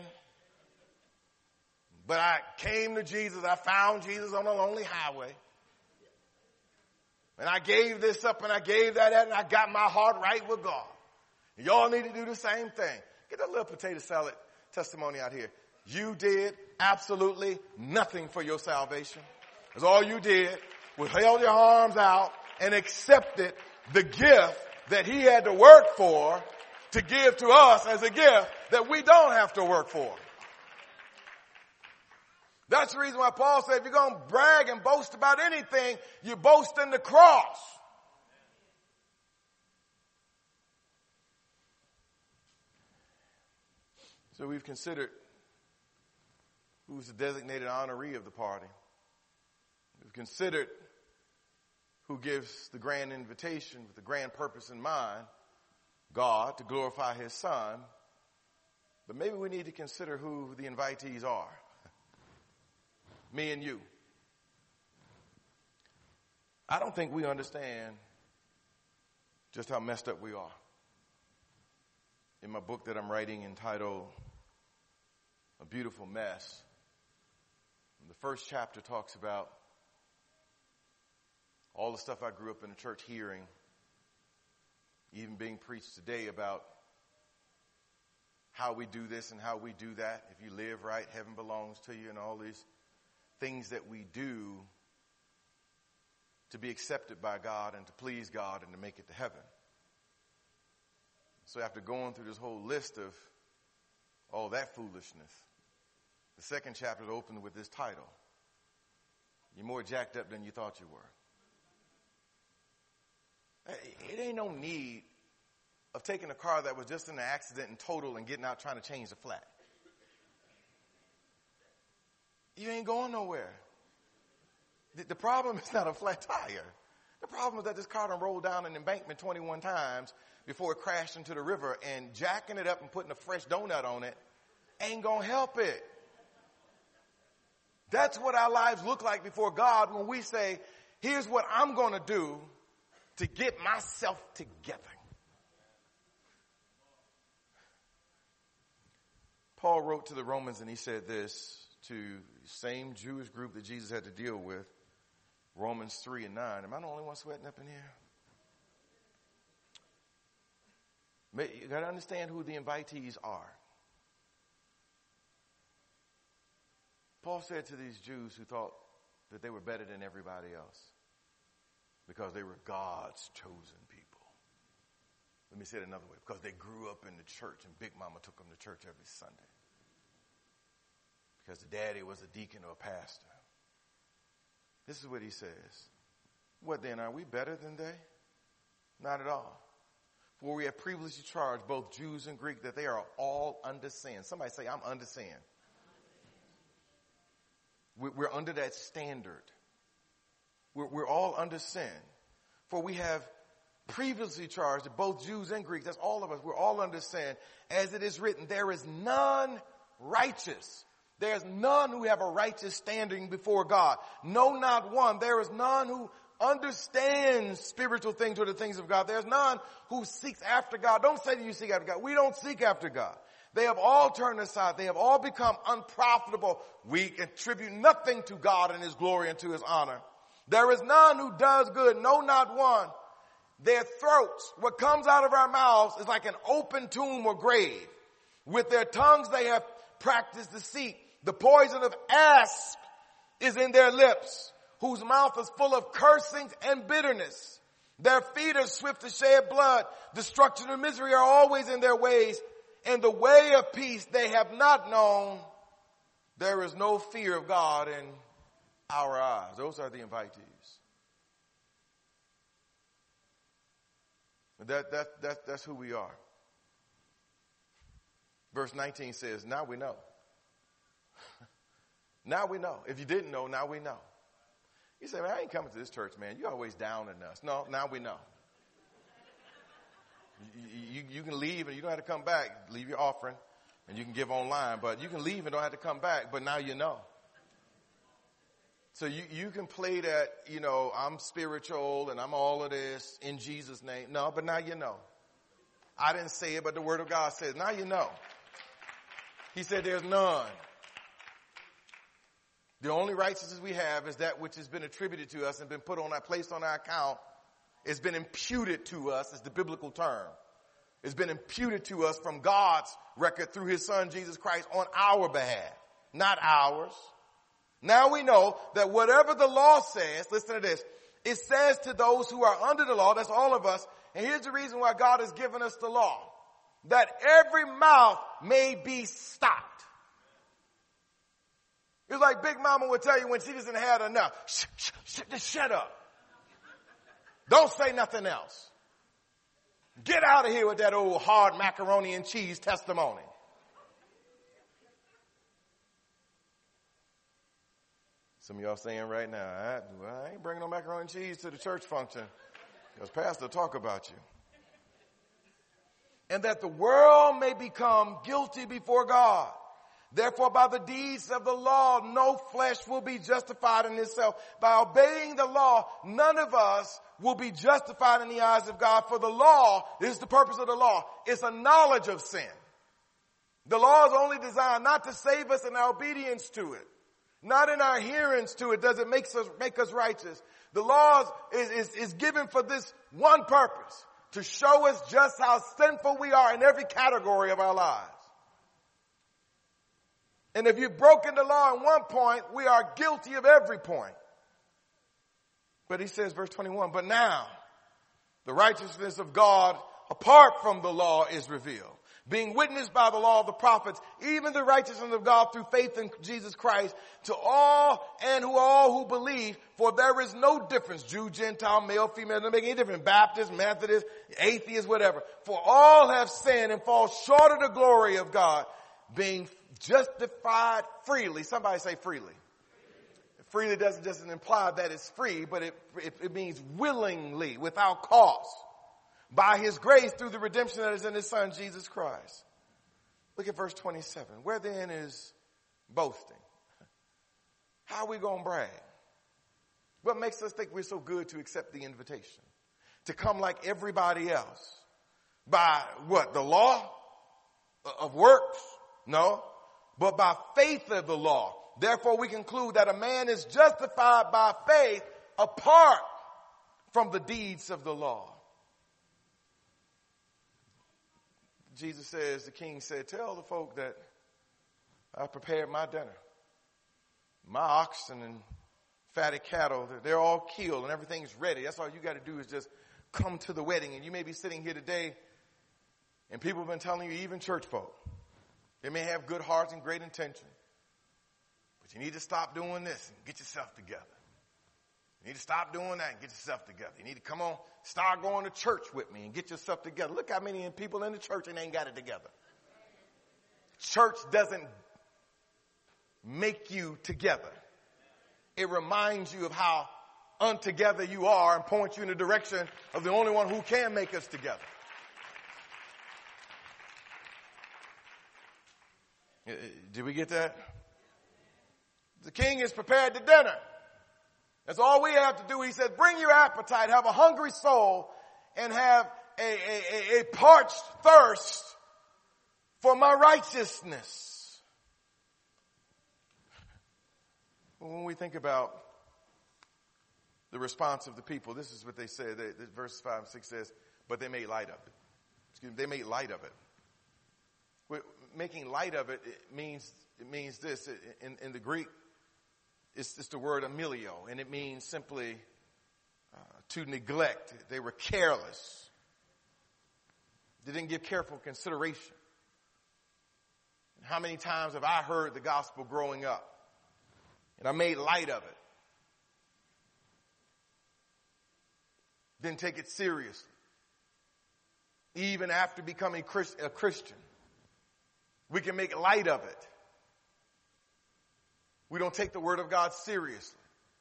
But I came to Jesus. I found Jesus on a lonely highway. And I gave this up and I gave that up and I got my heart right with God. And y'all need to do the same thing. Get that little potato salad testimony out here. You did absolutely nothing for your salvation. Because all you did was held your arms out and accepted the gift that he had to work for to give to us as a gift that we don't have to work for. That's the reason why Paul said if you're going to brag and boast about anything, you boast in the cross. So we've considered who's the designated honoree of the party. We've considered who gives the grand invitation with the grand purpose in mind, God, to glorify his son. But maybe we need to consider who the invitees are. Me and you. I don't think we understand just how messed up we are. In my book that I'm writing entitled A Beautiful Mess, the first chapter talks about all the stuff I grew up in the church hearing, even being preached today about how we do this and how we do that. If you live right, heaven belongs to you, and all these things that we do to be accepted by God and to please God and to make it to heaven. So after going through this whole list of all that foolishness, the second chapter is opened with this title: You're more jacked up than you thought you were. It ain't no need of taking a car that was just in an accident and total and getting out trying to change the flat. You ain't going nowhere. The, the problem is not a flat tire. The problem is that this car done rolled down an embankment twenty-one times before it crashed into the river, and jacking it up and putting a fresh donut on it ain't gonna help it. That's what our lives look like before God when we say, here's what I'm gonna do to get myself together. Paul wrote to the Romans and he said this to the same Jewish group that Jesus had to deal with, Romans three and nine. Am I the only one sweating up in here? You got to understand who the invitees are. Paul said to these Jews who thought that they were better than everybody else because they were God's chosen people. Let me say it another way. Because they grew up in the church and Big Mama took them to church every Sunday. Because the daddy was a deacon or a pastor. This is what he says. What then? Are we better than they? Not at all. For we have previously charged both Jews and Greek that they are all under sin. Somebody say, I'm under sin. We're under that standard. We're, we're all under sin. For we have previously charged that both Jews and Greeks, that's all of us, we're all under sin. As it is written, there is none righteous. There's none who have a righteous standing before God. No, not one. There is none who understands spiritual things or the things of God. There's none who seeks after God. Don't say that you seek after God. We don't seek after God. They have all turned aside. They have all become unprofitable. We contribute nothing to God and his glory and to his honor. There is none who does good. No, not one. Their throats, what comes out of our mouths is like an open tomb or grave. With their tongues they have practiced deceit. The poison of asp is in their lips, whose mouth is full of cursings and bitterness. Their feet are swift to shed blood. Destruction and misery are always in their ways. And the way of peace they have not known. There is no fear of God in our eyes. Those are the invitees. That, that, that, that's who we are. Verse nineteen says, now we know. Now we know. If you didn't know, now we know. You say, man, I ain't coming to this church, man. You're always down in us. No, now we know. You, you, you can leave and you don't have to come back. Leave your offering and you can give online, but you can leave and don't have to come back, but now you know. So you, you can play that, you know, I'm spiritual and I'm all of this in Jesus' name. No, but now you know. I didn't say it, but the word of God says, now you know. He said there's none. The only righteousness we have is that which has been attributed to us and been put on our, placed on our account. It's been imputed to us, is the biblical term. It's been imputed to us from God's record through his son, Jesus Christ, on our behalf, not ours. Now we know that whatever the law says, listen to this, it says to those who are under the law, that's all of us, and here's the reason why God has given us the law. that every mouth may be stopped. It's like Big Mama would tell you when she doesn't have enough. Shh, shh, shh, just shut up. Don't say nothing else. Get out of here with that old hard macaroni and cheese testimony. Some of y'all saying right now, I, I ain't bringing no macaroni and cheese to the church function because pastor talk about you. And that the world may become guilty before God. Therefore, by the deeds of the law, no flesh will be justified in itself. By obeying the law, none of us will be justified in the eyes of God. For the law, this is the purpose of the law, it's a knowledge of sin. The law is only designed not to save us in our obedience to it, not in our adherence to it does it make us, make us righteous. The law is, is, is given for this one purpose, to show us just how sinful we are in every category of our lives. And if you've broken the law at one point, we are guilty of every point. But he says, verse twenty-one, but now the righteousness of God apart from the law is revealed, being witnessed by the law of the prophets, even the righteousness of God through faith in Jesus Christ to all and who all who believe, for there is no difference, Jew, Gentile, male, female, doesn't make any difference, Baptist, Methodist, atheist, whatever. For all have sinned and fall short of the glory of God, being justified freely. Somebody say freely. Freely doesn't just imply that it's free, but it, it, it means willingly, without cost, by his grace through the redemption that is in his son, Jesus Christ. Look at verse twenty-seven. Where then is boasting? How are we going to brag? What makes us think we're so good to accept the invitation? To come like everybody else? By what? The law of works? No. But by faith of the law. Therefore we conclude that a man is justified by faith apart from the deeds of the law. Jesus says, the king said, tell the folk that I prepared my dinner. My oxen and fatted cattle, they're all killed and everything's ready. That's all you got to do is just come to the wedding. And you may be sitting here today and people have been telling you, even church folk, they may have good hearts and great intention. But you need to stop doing this and get yourself together. You need to stop doing that and get yourself together. You need to come on, start going to church with me and get yourself together. Look how many people in the church and ain't got it together. Church doesn't make you together. It reminds you of how untogether you are and points you in the direction of the only one who can make us together. Did we get that? The king is prepared to dinner. That's all we have to do. He says, bring your appetite, have a hungry soul, and have a, a, a, a parched thirst for my righteousness. When we think about the response of the people, this is what they say. They, verse five and six says, but they made light of it. Excuse me, they made light of it. Making light of it, it means it means this in, in the Greek. It's, it's the word amelio, and it means simply uh, to neglect. They were careless. They didn't give careful consideration. And how many times have I heard the gospel growing up, and I made light of it? Didn't take it seriously. Even after becoming Christ, a Christian, we can make light of it. We don't take the word of God seriously.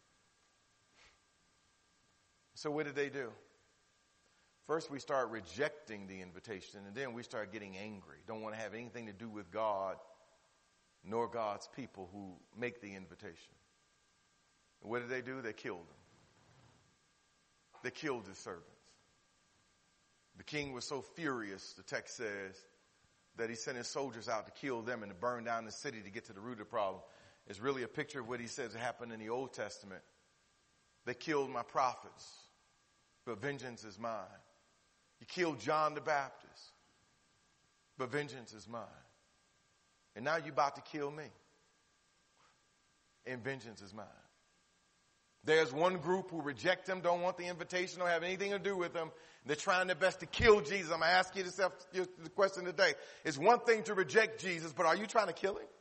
So what did they do? First, we start rejecting the invitation, and then we start getting angry. Don't want to have anything to do with God, nor God's people who make the invitation. And what did they do? They killed him. They killed his servants. The king was so furious, the text says, that he sent his soldiers out to kill them and to burn down the city to get to the root of the problem. It's really a picture of what he says happened in the Old Testament. They killed my prophets, but vengeance is mine. You killed John the Baptist, but vengeance is mine. And now you're about to kill me, and vengeance is mine. There's one group who reject him, don't want the invitation, don't have anything to do with him. They're trying their best to kill Jesus. I'm going to ask you yourself the question today. It's one thing to reject Jesus, but are you trying to kill him?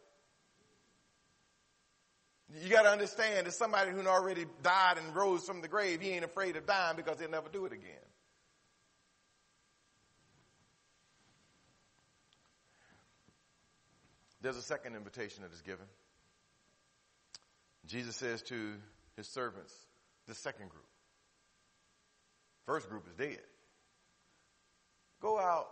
You got to understand, there's somebody who already died and rose from the grave. He ain't afraid of dying because he'll never do it again. There's a second invitation that is given. Jesus says to his servants, the second group. First group is dead. Go out,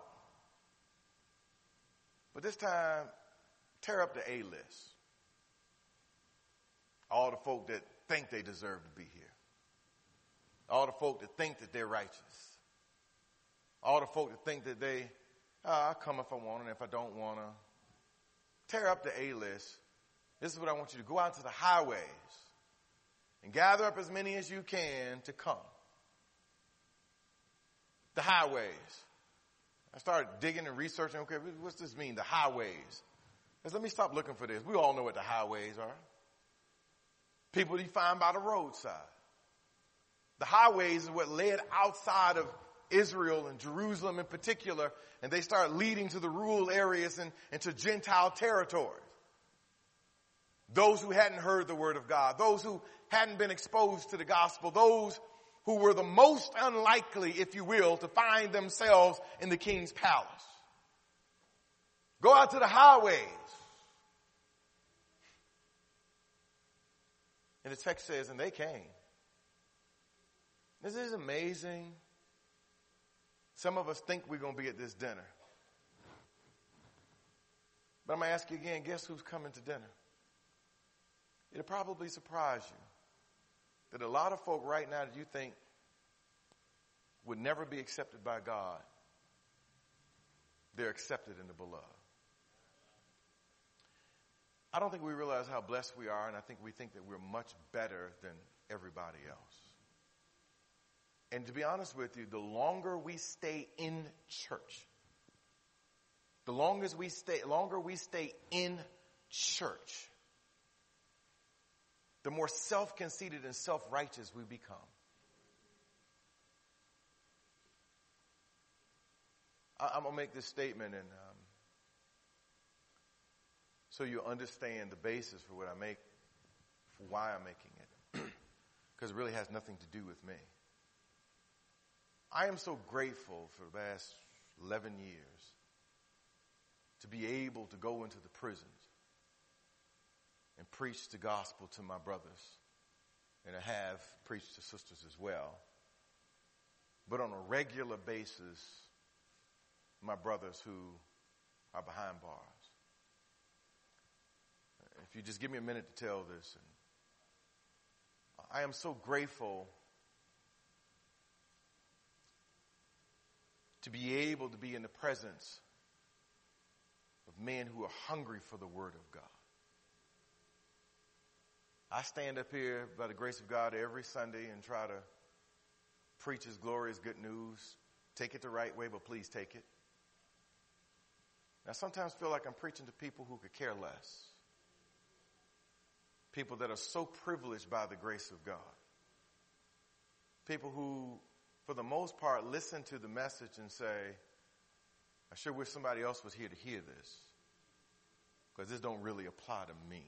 but this time, tear up the A-list. All the folk that think they deserve to be here. All the folk that think that they're righteous. All the folk that think that they, oh, I'll come if I want and if I don't want to. Tear up the A-list. This is what I want you to go out to the highways and gather up as many as you can to come. The highways. I started digging and researching, okay, what's this mean, the highways? Because let me stop looking for this. We all know what the highways are. People you find by the roadside. The highways is what led outside of Israel and Jerusalem in particular, and they start leading to the rural areas and, and to Gentile territories. Those who hadn't heard the word of God, those who hadn't been exposed to the gospel, those who were the most unlikely, if you will, to find themselves in the king's palace. Go out to the highways. And the text says, and they came. This is amazing. Some of us think we're going to be at this dinner. But I'm going to ask you again, guess who's coming to dinner? It'll probably surprise you that a lot of folk right now that you think would never be accepted by God, they're accepted in the beloved. I don't think we realize how blessed we are, and I think we think that we're much better than everybody else. And to be honest with you, the longer we stay in church, the longest we stay, longer we stay in church, the more self-conceited and self-righteous we become. I, I'm going to make this statement, and um, so you understand the basis for what I make, for why I'm making it. Because it really has nothing to do with me. I am so grateful for the past eleven years to be able to go into the prisons and preach the gospel to my brothers. And I have preached to sisters as well. But on a regular basis, my brothers who are behind bars. If you just give me a minute to tell this. And I am so grateful to be able to be in the presence of men who are hungry for the word of God. I stand up here by the grace of God every Sunday and try to preach his glorious good news. Take it the right way, but please take it. I sometimes feel like I'm preaching to people who could care less. People that are so privileged by the grace of God. People who, for the most part, listen to the message and say, I sure wish somebody else was here to hear this, because this don't really apply to me.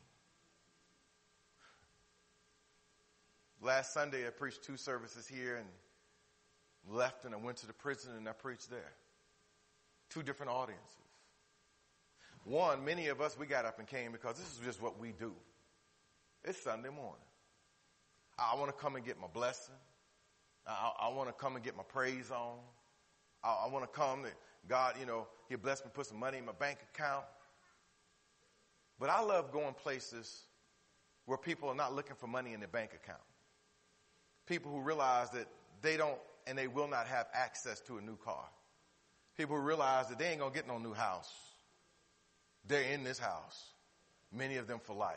Last Sunday, I preached two services here and left, and I went to the prison and I preached there. Two different audiences. One, many of us, we got up and came because this is just what we do. It's Sunday morning. I want to come and get my blessing. I, I want to come and get my praise on. I, I want to come that God, you know, He'll bless me, put some money in my bank account. But I love going places where people are not looking for money in their bank account. People who realize that they don't and they will not have access to a new car. People who realize that they ain't going to get no new house. They're in this house. Many of them for life.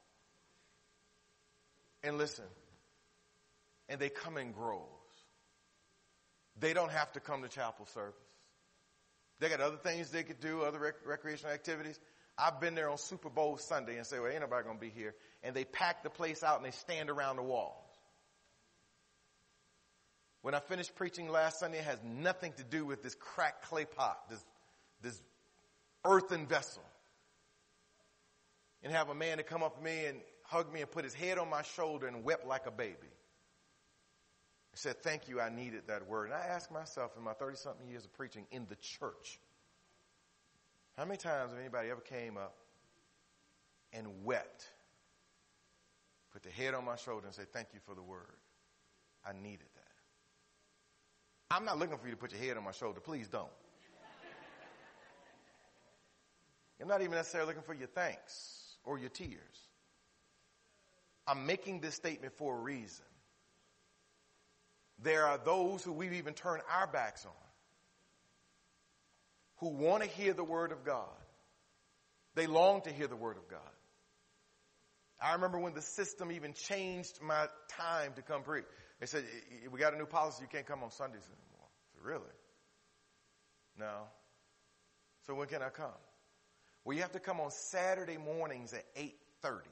And listen, and they come in groves. They don't have to come to chapel service. They got other things they could do, other rec- recreational activities. I've been there on Super Bowl Sunday and say, well, ain't nobody going to be here. And they pack the place out and they stand around the walls. When I finished preaching last Sunday, it has nothing to do with this cracked clay pot, this, this earthen vessel. And have a man to come up to me and hug me and put his head on my shoulder and wept like a baby. I said, thank you, I needed that word. And I asked myself in my thirty-something years of preaching in the church, how many times have anybody ever came up and wept, put their head on my shoulder and said, thank you for the word. I needed that. I'm not looking for you to put your head on my shoulder. Please don't. I'm not even necessarily looking for your thanks or your tears. I'm making this statement for a reason. There are those who we've even turned our backs on, who want to hear the word of God. They long to hear the word of God. I remember when the system even changed my time to come preach. They said, we got a new policy, you can't come on Sundays anymore. I said, really? No. So when can I come? Well, you have to come on Saturday mornings at eight thirty.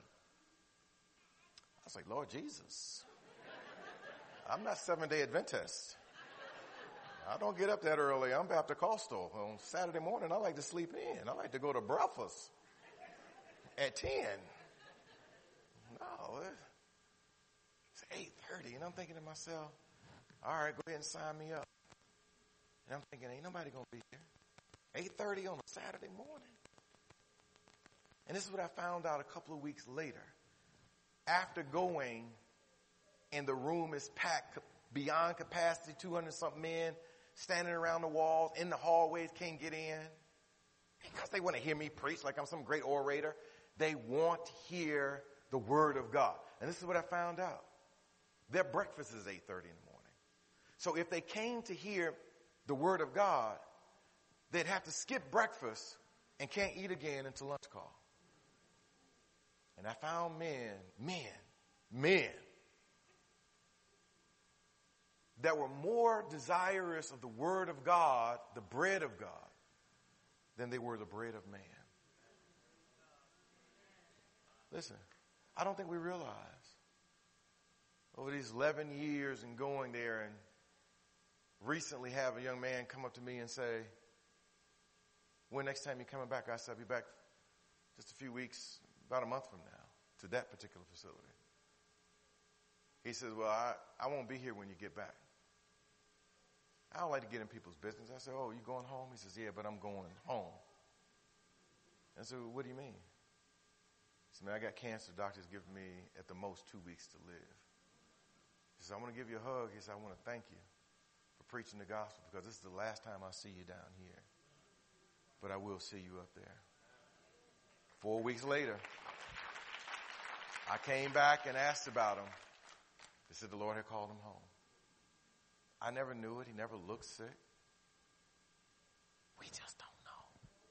I was like, Lord Jesus, I'm not Seventh-day Adventist. I don't get up that early. I'm Baptist-Costal. On Saturday morning, I like to sleep in. I like to go to breakfast at ten. No, it's eight thirty, and I'm thinking to myself, all right, go ahead and sign me up. And I'm thinking, ain't nobody going to be here. eight thirty on a Saturday morning. And this is what I found out a couple of weeks later. After going, and the room is packed beyond capacity, two hundred something men standing around the walls, in the hallways, can't get in. Because they want to hear me preach like I'm some great orator. They want to hear the word of God. And this is what I found out. Their breakfast is eight thirty in the morning. So if they came to hear the word of God, they'd have to skip breakfast and can't eat again until lunch call. And I found men, men, men that were more desirous of the word of God, the bread of God, than they were the bread of man. Listen, I don't think we realize over these eleven years and going there, and recently have a young man come up to me and say, when next time you're coming back? I said, I'll be back just a few weeks, about a month from now, to that particular facility. He says, well, I, I won't be here when you get back. I don't like to get in people's business. I said, oh, you going home? He says, yeah, but I'm going home. I said, well, what do you mean? He said, man, I got cancer. The doctors give me at the most two weeks to live. He says, I want to give you a hug. He said, I want to thank you for preaching the gospel, because this is the last time I see you down here. But I will see you up there. Four weeks later, I came back and asked about him. They said the Lord had called him home. I never knew it. He never looked sick. We just don't know.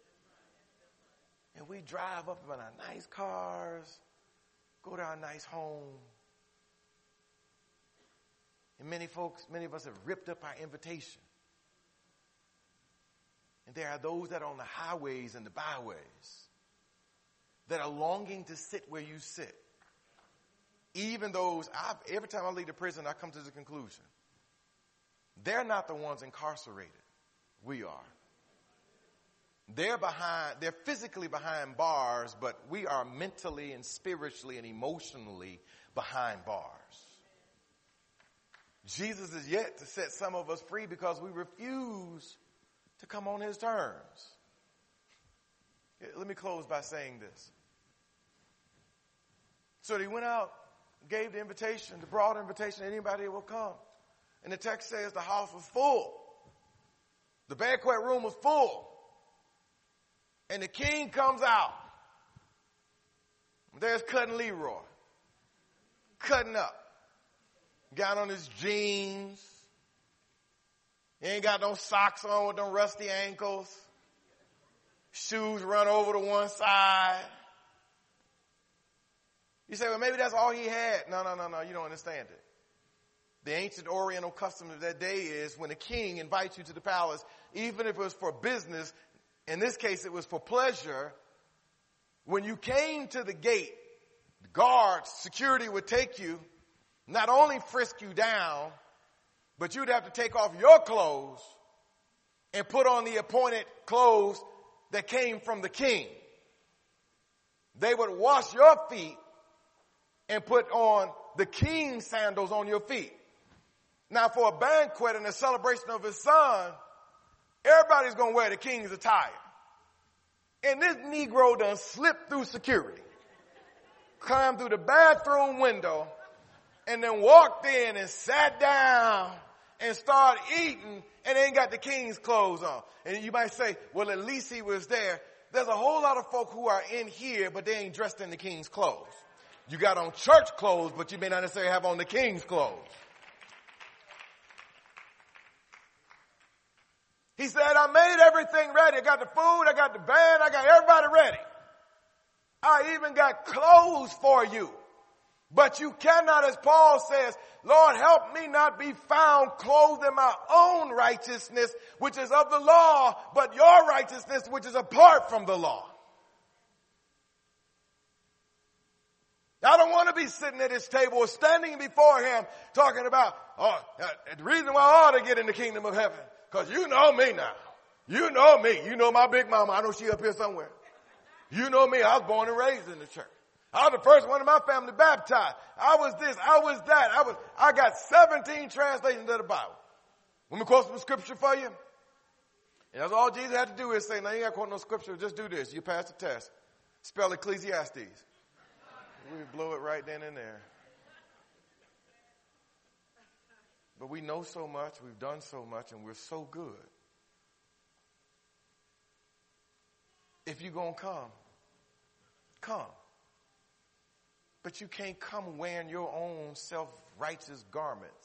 And we drive up in our nice cars, go to our nice home. And many folks, many of us have ripped up our invitation. And there are those that are on the highways and the byways that are longing to sit where you sit. Even those, I've, every time I leave the prison, I come to the conclusion. They're not the ones incarcerated. We are. They're behind, they're physically behind bars, but we are mentally and spiritually and emotionally behind bars. Jesus is yet to set some of us free because we refuse to come on his terms. Let me close by saying this. So he went out, gave the invitation, the broad invitation, anybody will come. And the text says the house was full. The banquet room was full. And the king comes out. There's Cutting Leroy. Cutting up. Got on his jeans. He ain't got no socks on with them rusty ankles. Shoes run over to one side. You say, well, maybe that's all he had. No, no, no, no. You don't understand it. The ancient Oriental custom of that day is when a king invites you to the palace, even if it was for business, in this case it was for pleasure, when you came to the gate, the guards, security would take you, not only frisk you down, But you'd have to take off your clothes and put on the appointed clothes that came from the king. They would wash your feet and put on the king's sandals on your feet. Now for a banquet and a celebration of his son, everybody's going to wear the king's attire. And this Negro done slipped through security, climbed through the bathroom window, and then walked in and sat down and started eating and ain't got the king's clothes on. And you might say, well, at least he was there. There's a whole lot of folk who are in here, but they ain't dressed in the king's clothes. You got on church clothes, but you may not necessarily have on the king's clothes. He said, I made everything ready. I got the food, I got the band, I got everybody ready. I even got clothes for you. But you cannot, as Paul says, Lord, help me not be found clothed in my own righteousness, which is of the law, but your righteousness, which is apart from the law. I don't want to be sitting at his table or standing before him talking about, oh, uh, the reason why I ought to get in the kingdom of heaven. Because you know me now. You know me. You know my big mama. I know she up here somewhere. You know me. I was born and raised in the church. I was the first one in my family baptized. I was this. I was that. I was. I got seventeen translations of the Bible. Let me quote some scripture for you. And that's all Jesus had to do is say, now you ain't got to quote no scripture. Just do this. You pass the test. Spell Ecclesiastes. We blow it right then and there. But we know so much, we've done so much, and we're so good. If you're going to come, come. But you can't come wearing your own self-righteous garments.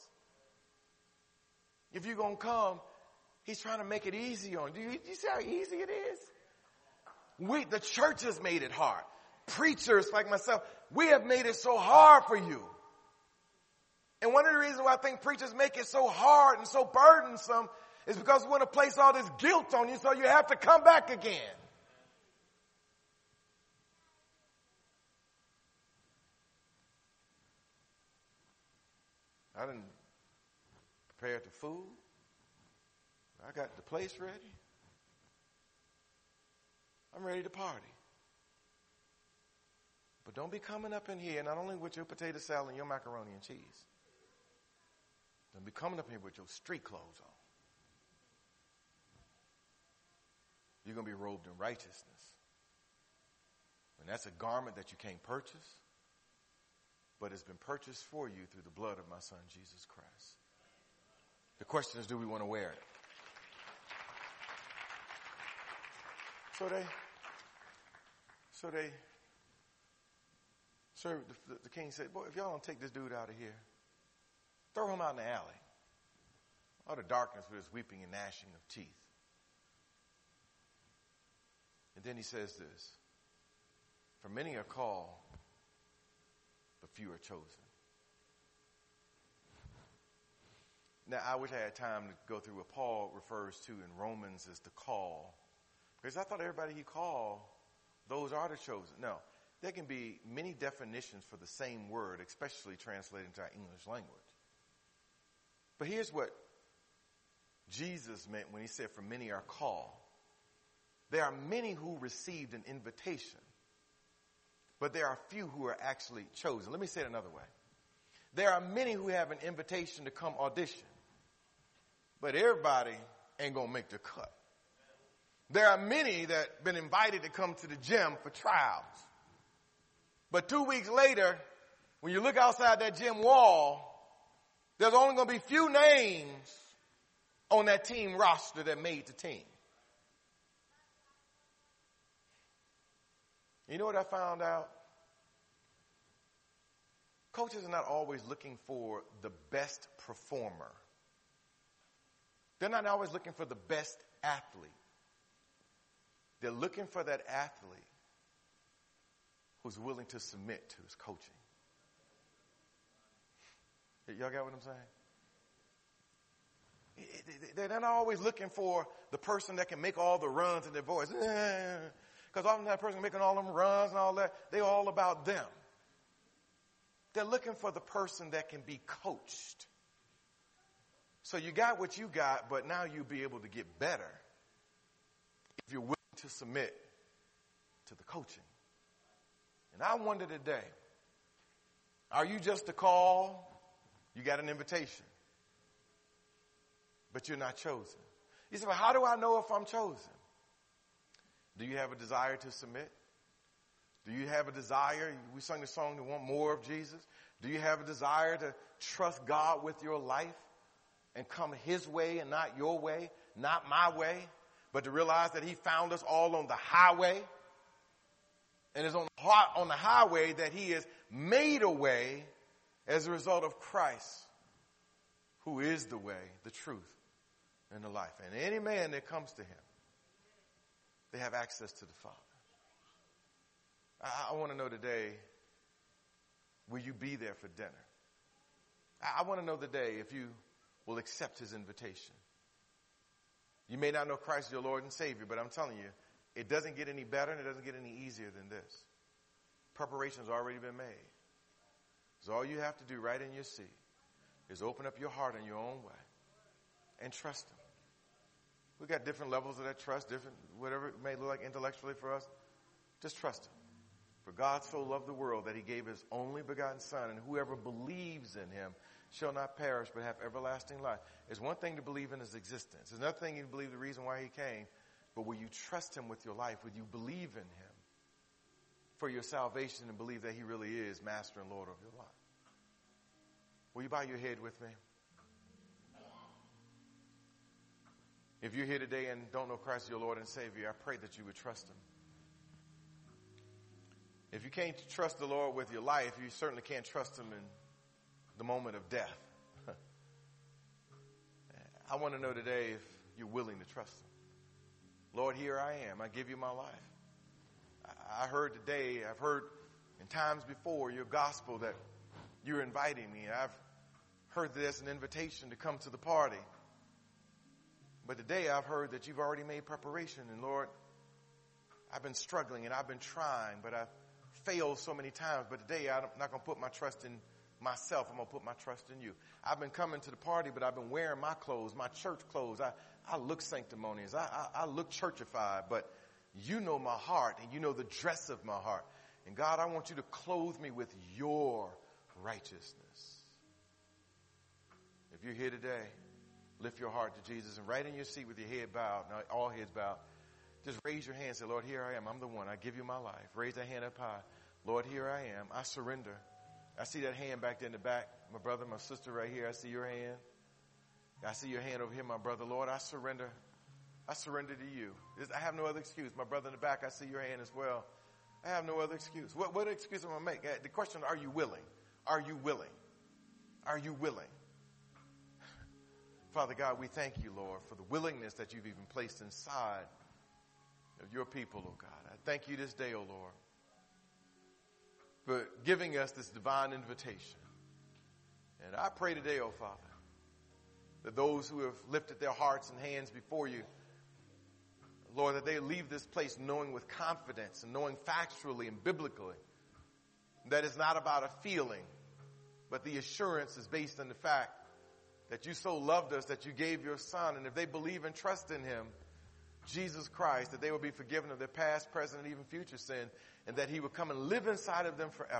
If you're going to come, he's trying to make it easy on you. Do you, you see how easy it is? We, the church has made it hard. Preachers like myself, we have made it so hard for you. And one of the reasons why I think preachers make it so hard and so burdensome is because we want to place all this guilt on you so you have to come back again. I done prepared the food. I got the place ready. I'm ready to party. But don't be coming up in here not only with your potato salad and your macaroni and cheese. Don't be coming up here with your street clothes on. You're going to be robed in righteousness. And that's a garment that you can't purchase, but it's been purchased for you through the blood of my son, Jesus Christ. The question is, do we want to wear it? So they, so they, sir, the, the king said, boy, if y'all don't take this dude out of here, throw him out in the alley. All the darkness with his weeping and gnashing of teeth. And then he says this, for many are called, but few are chosen. Now, I wish I had time to go through what Paul refers to in Romans as the call. Because I thought everybody he called, those are the chosen. No, there can be many definitions for the same word, especially translated into our English language. But here's what Jesus meant when he said, for many are called. There are many who received an invitation, but there are few who are actually chosen. Let me say it another way. There are many who have an invitation to come audition, but everybody ain't going to make the cut. There are many that been invited to come to the gym for trials. But two weeks later, when you look outside that gym wall, there's only going to be few names on that team roster that made the team. You know what I found out? Coaches are not always looking for the best performer. They're not always looking for the best athlete. They're looking for that athlete who's willing to submit to his coaching. Y'all got what I'm saying? They're not always looking for the person that can make all the runs in their voice. Because often that person making all them runs and all that, they're all about them. They're looking for the person that can be coached So you got what you got, but now you'll be able to get better if you're willing to submit to the coaching. And I wonder today, are you just a call? You got an invitation, but you're not chosen. You say, well, how do I know if I'm chosen? Do you have a desire to submit? Do you have a desire? We sung the song to want more of Jesus. Do you have a desire to trust God with your life and come his way and not your way, not my way, but to realize that he found us all on the highway, and it's on the, on the highway that he has made a way as a result of Christ, who is the way, the truth, and the life. And any man that comes to him, they have access to the Father. I, I want to know today, will you be there for dinner? I, I want to know today if you will accept his invitation. You may not know Christ your Lord and Savior, but I'm telling you, it doesn't get any better and it doesn't get any easier than this. Preparation's already been made. So all you have to do right in your seat is open up your heart in your own way and trust him. We got different levels of that trust, different, whatever it may look like intellectually for us. Just trust him. For God so loved the world that he gave his only begotten Son, and whoever believes in him shall not perish but have everlasting life. It's one thing to believe in his existence. It's another thing to believe the reason why he came. But will you trust him with your life? Will you believe in him for your salvation and believe that he really is Master and Lord of your life? Will you bow your head with me? If you're here today and don't know Christ your Lord and Savior, I pray that you would trust him. If you can't trust the Lord with your life, you certainly can't trust him in the moment of death. I want to know today if you're willing to trust him. Lord, here I am. I give you my life. I heard today, I've heard in times before your gospel that you're inviting me. I've heard that there's an invitation to come to the party. But today I've heard that you've already made preparation. And Lord, I've been struggling and I've been trying, but I've failed so many times. But today I'm not going to put my trust in myself. I'm going to put my trust in you. I've been coming to the party, but I've been wearing my clothes, my church clothes. I, I look sanctimonious. I, I, I look churchified, but you know my heart and you know the dress of my heart. And God, I want you to clothe me with your righteousness. If you're here today, lift your heart to Jesus and right in your seat with your head bowed, now all heads bowed, just raise your hand and say, Lord, here I am. I'm the one. I give you my life. Raise that hand up high. Lord, here I am. I surrender. I see that hand back there in the back. My brother, my sister right here. I see your hand. I see your hand over here, my brother. Lord, I surrender. I surrender to you. I have no other excuse. My brother in the back, I see your hand as well. I have no other excuse. What, what excuse am I going to make? The question, are you willing? Are you willing? Are you willing? Father God, we thank you, Lord, for the willingness that you've even placed inside of your people, oh God. I thank you this day, oh Lord, for giving us this divine invitation. And I pray today, oh Father, that those who have lifted their hearts and hands before you, Lord, that they leave this place knowing with confidence and knowing factually and biblically that it's not about a feeling, but the assurance is based on the fact that you so loved us that you gave your Son. And if they believe and trust in him, Jesus Christ, that they will be forgiven of their past, present, and even future sin, and that he will come and live inside of them forever.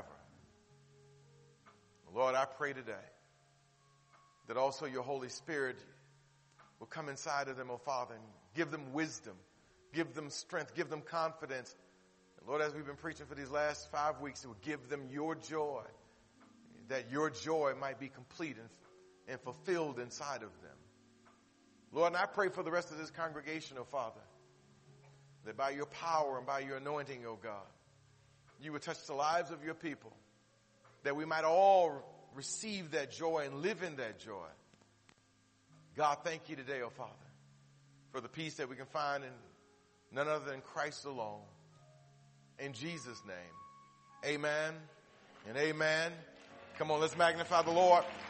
Lord, I pray today that also your Holy Spirit will come inside of them, oh Father, and give them wisdom, give them strength, give them confidence. And Lord, as we've been preaching for these last five weeks, it will give them your joy, that your joy might be complete and, and fulfilled inside of them. Lord, and I pray for the rest of this congregation, oh Father, that by your power and by your anointing, oh God, you would touch the lives of your people, that we might all receive that joy and live in that joy. God, thank you today, oh Father, for the peace that we can find in none other than Christ alone. In Jesus' name, amen and amen. Come on, let's magnify the Lord.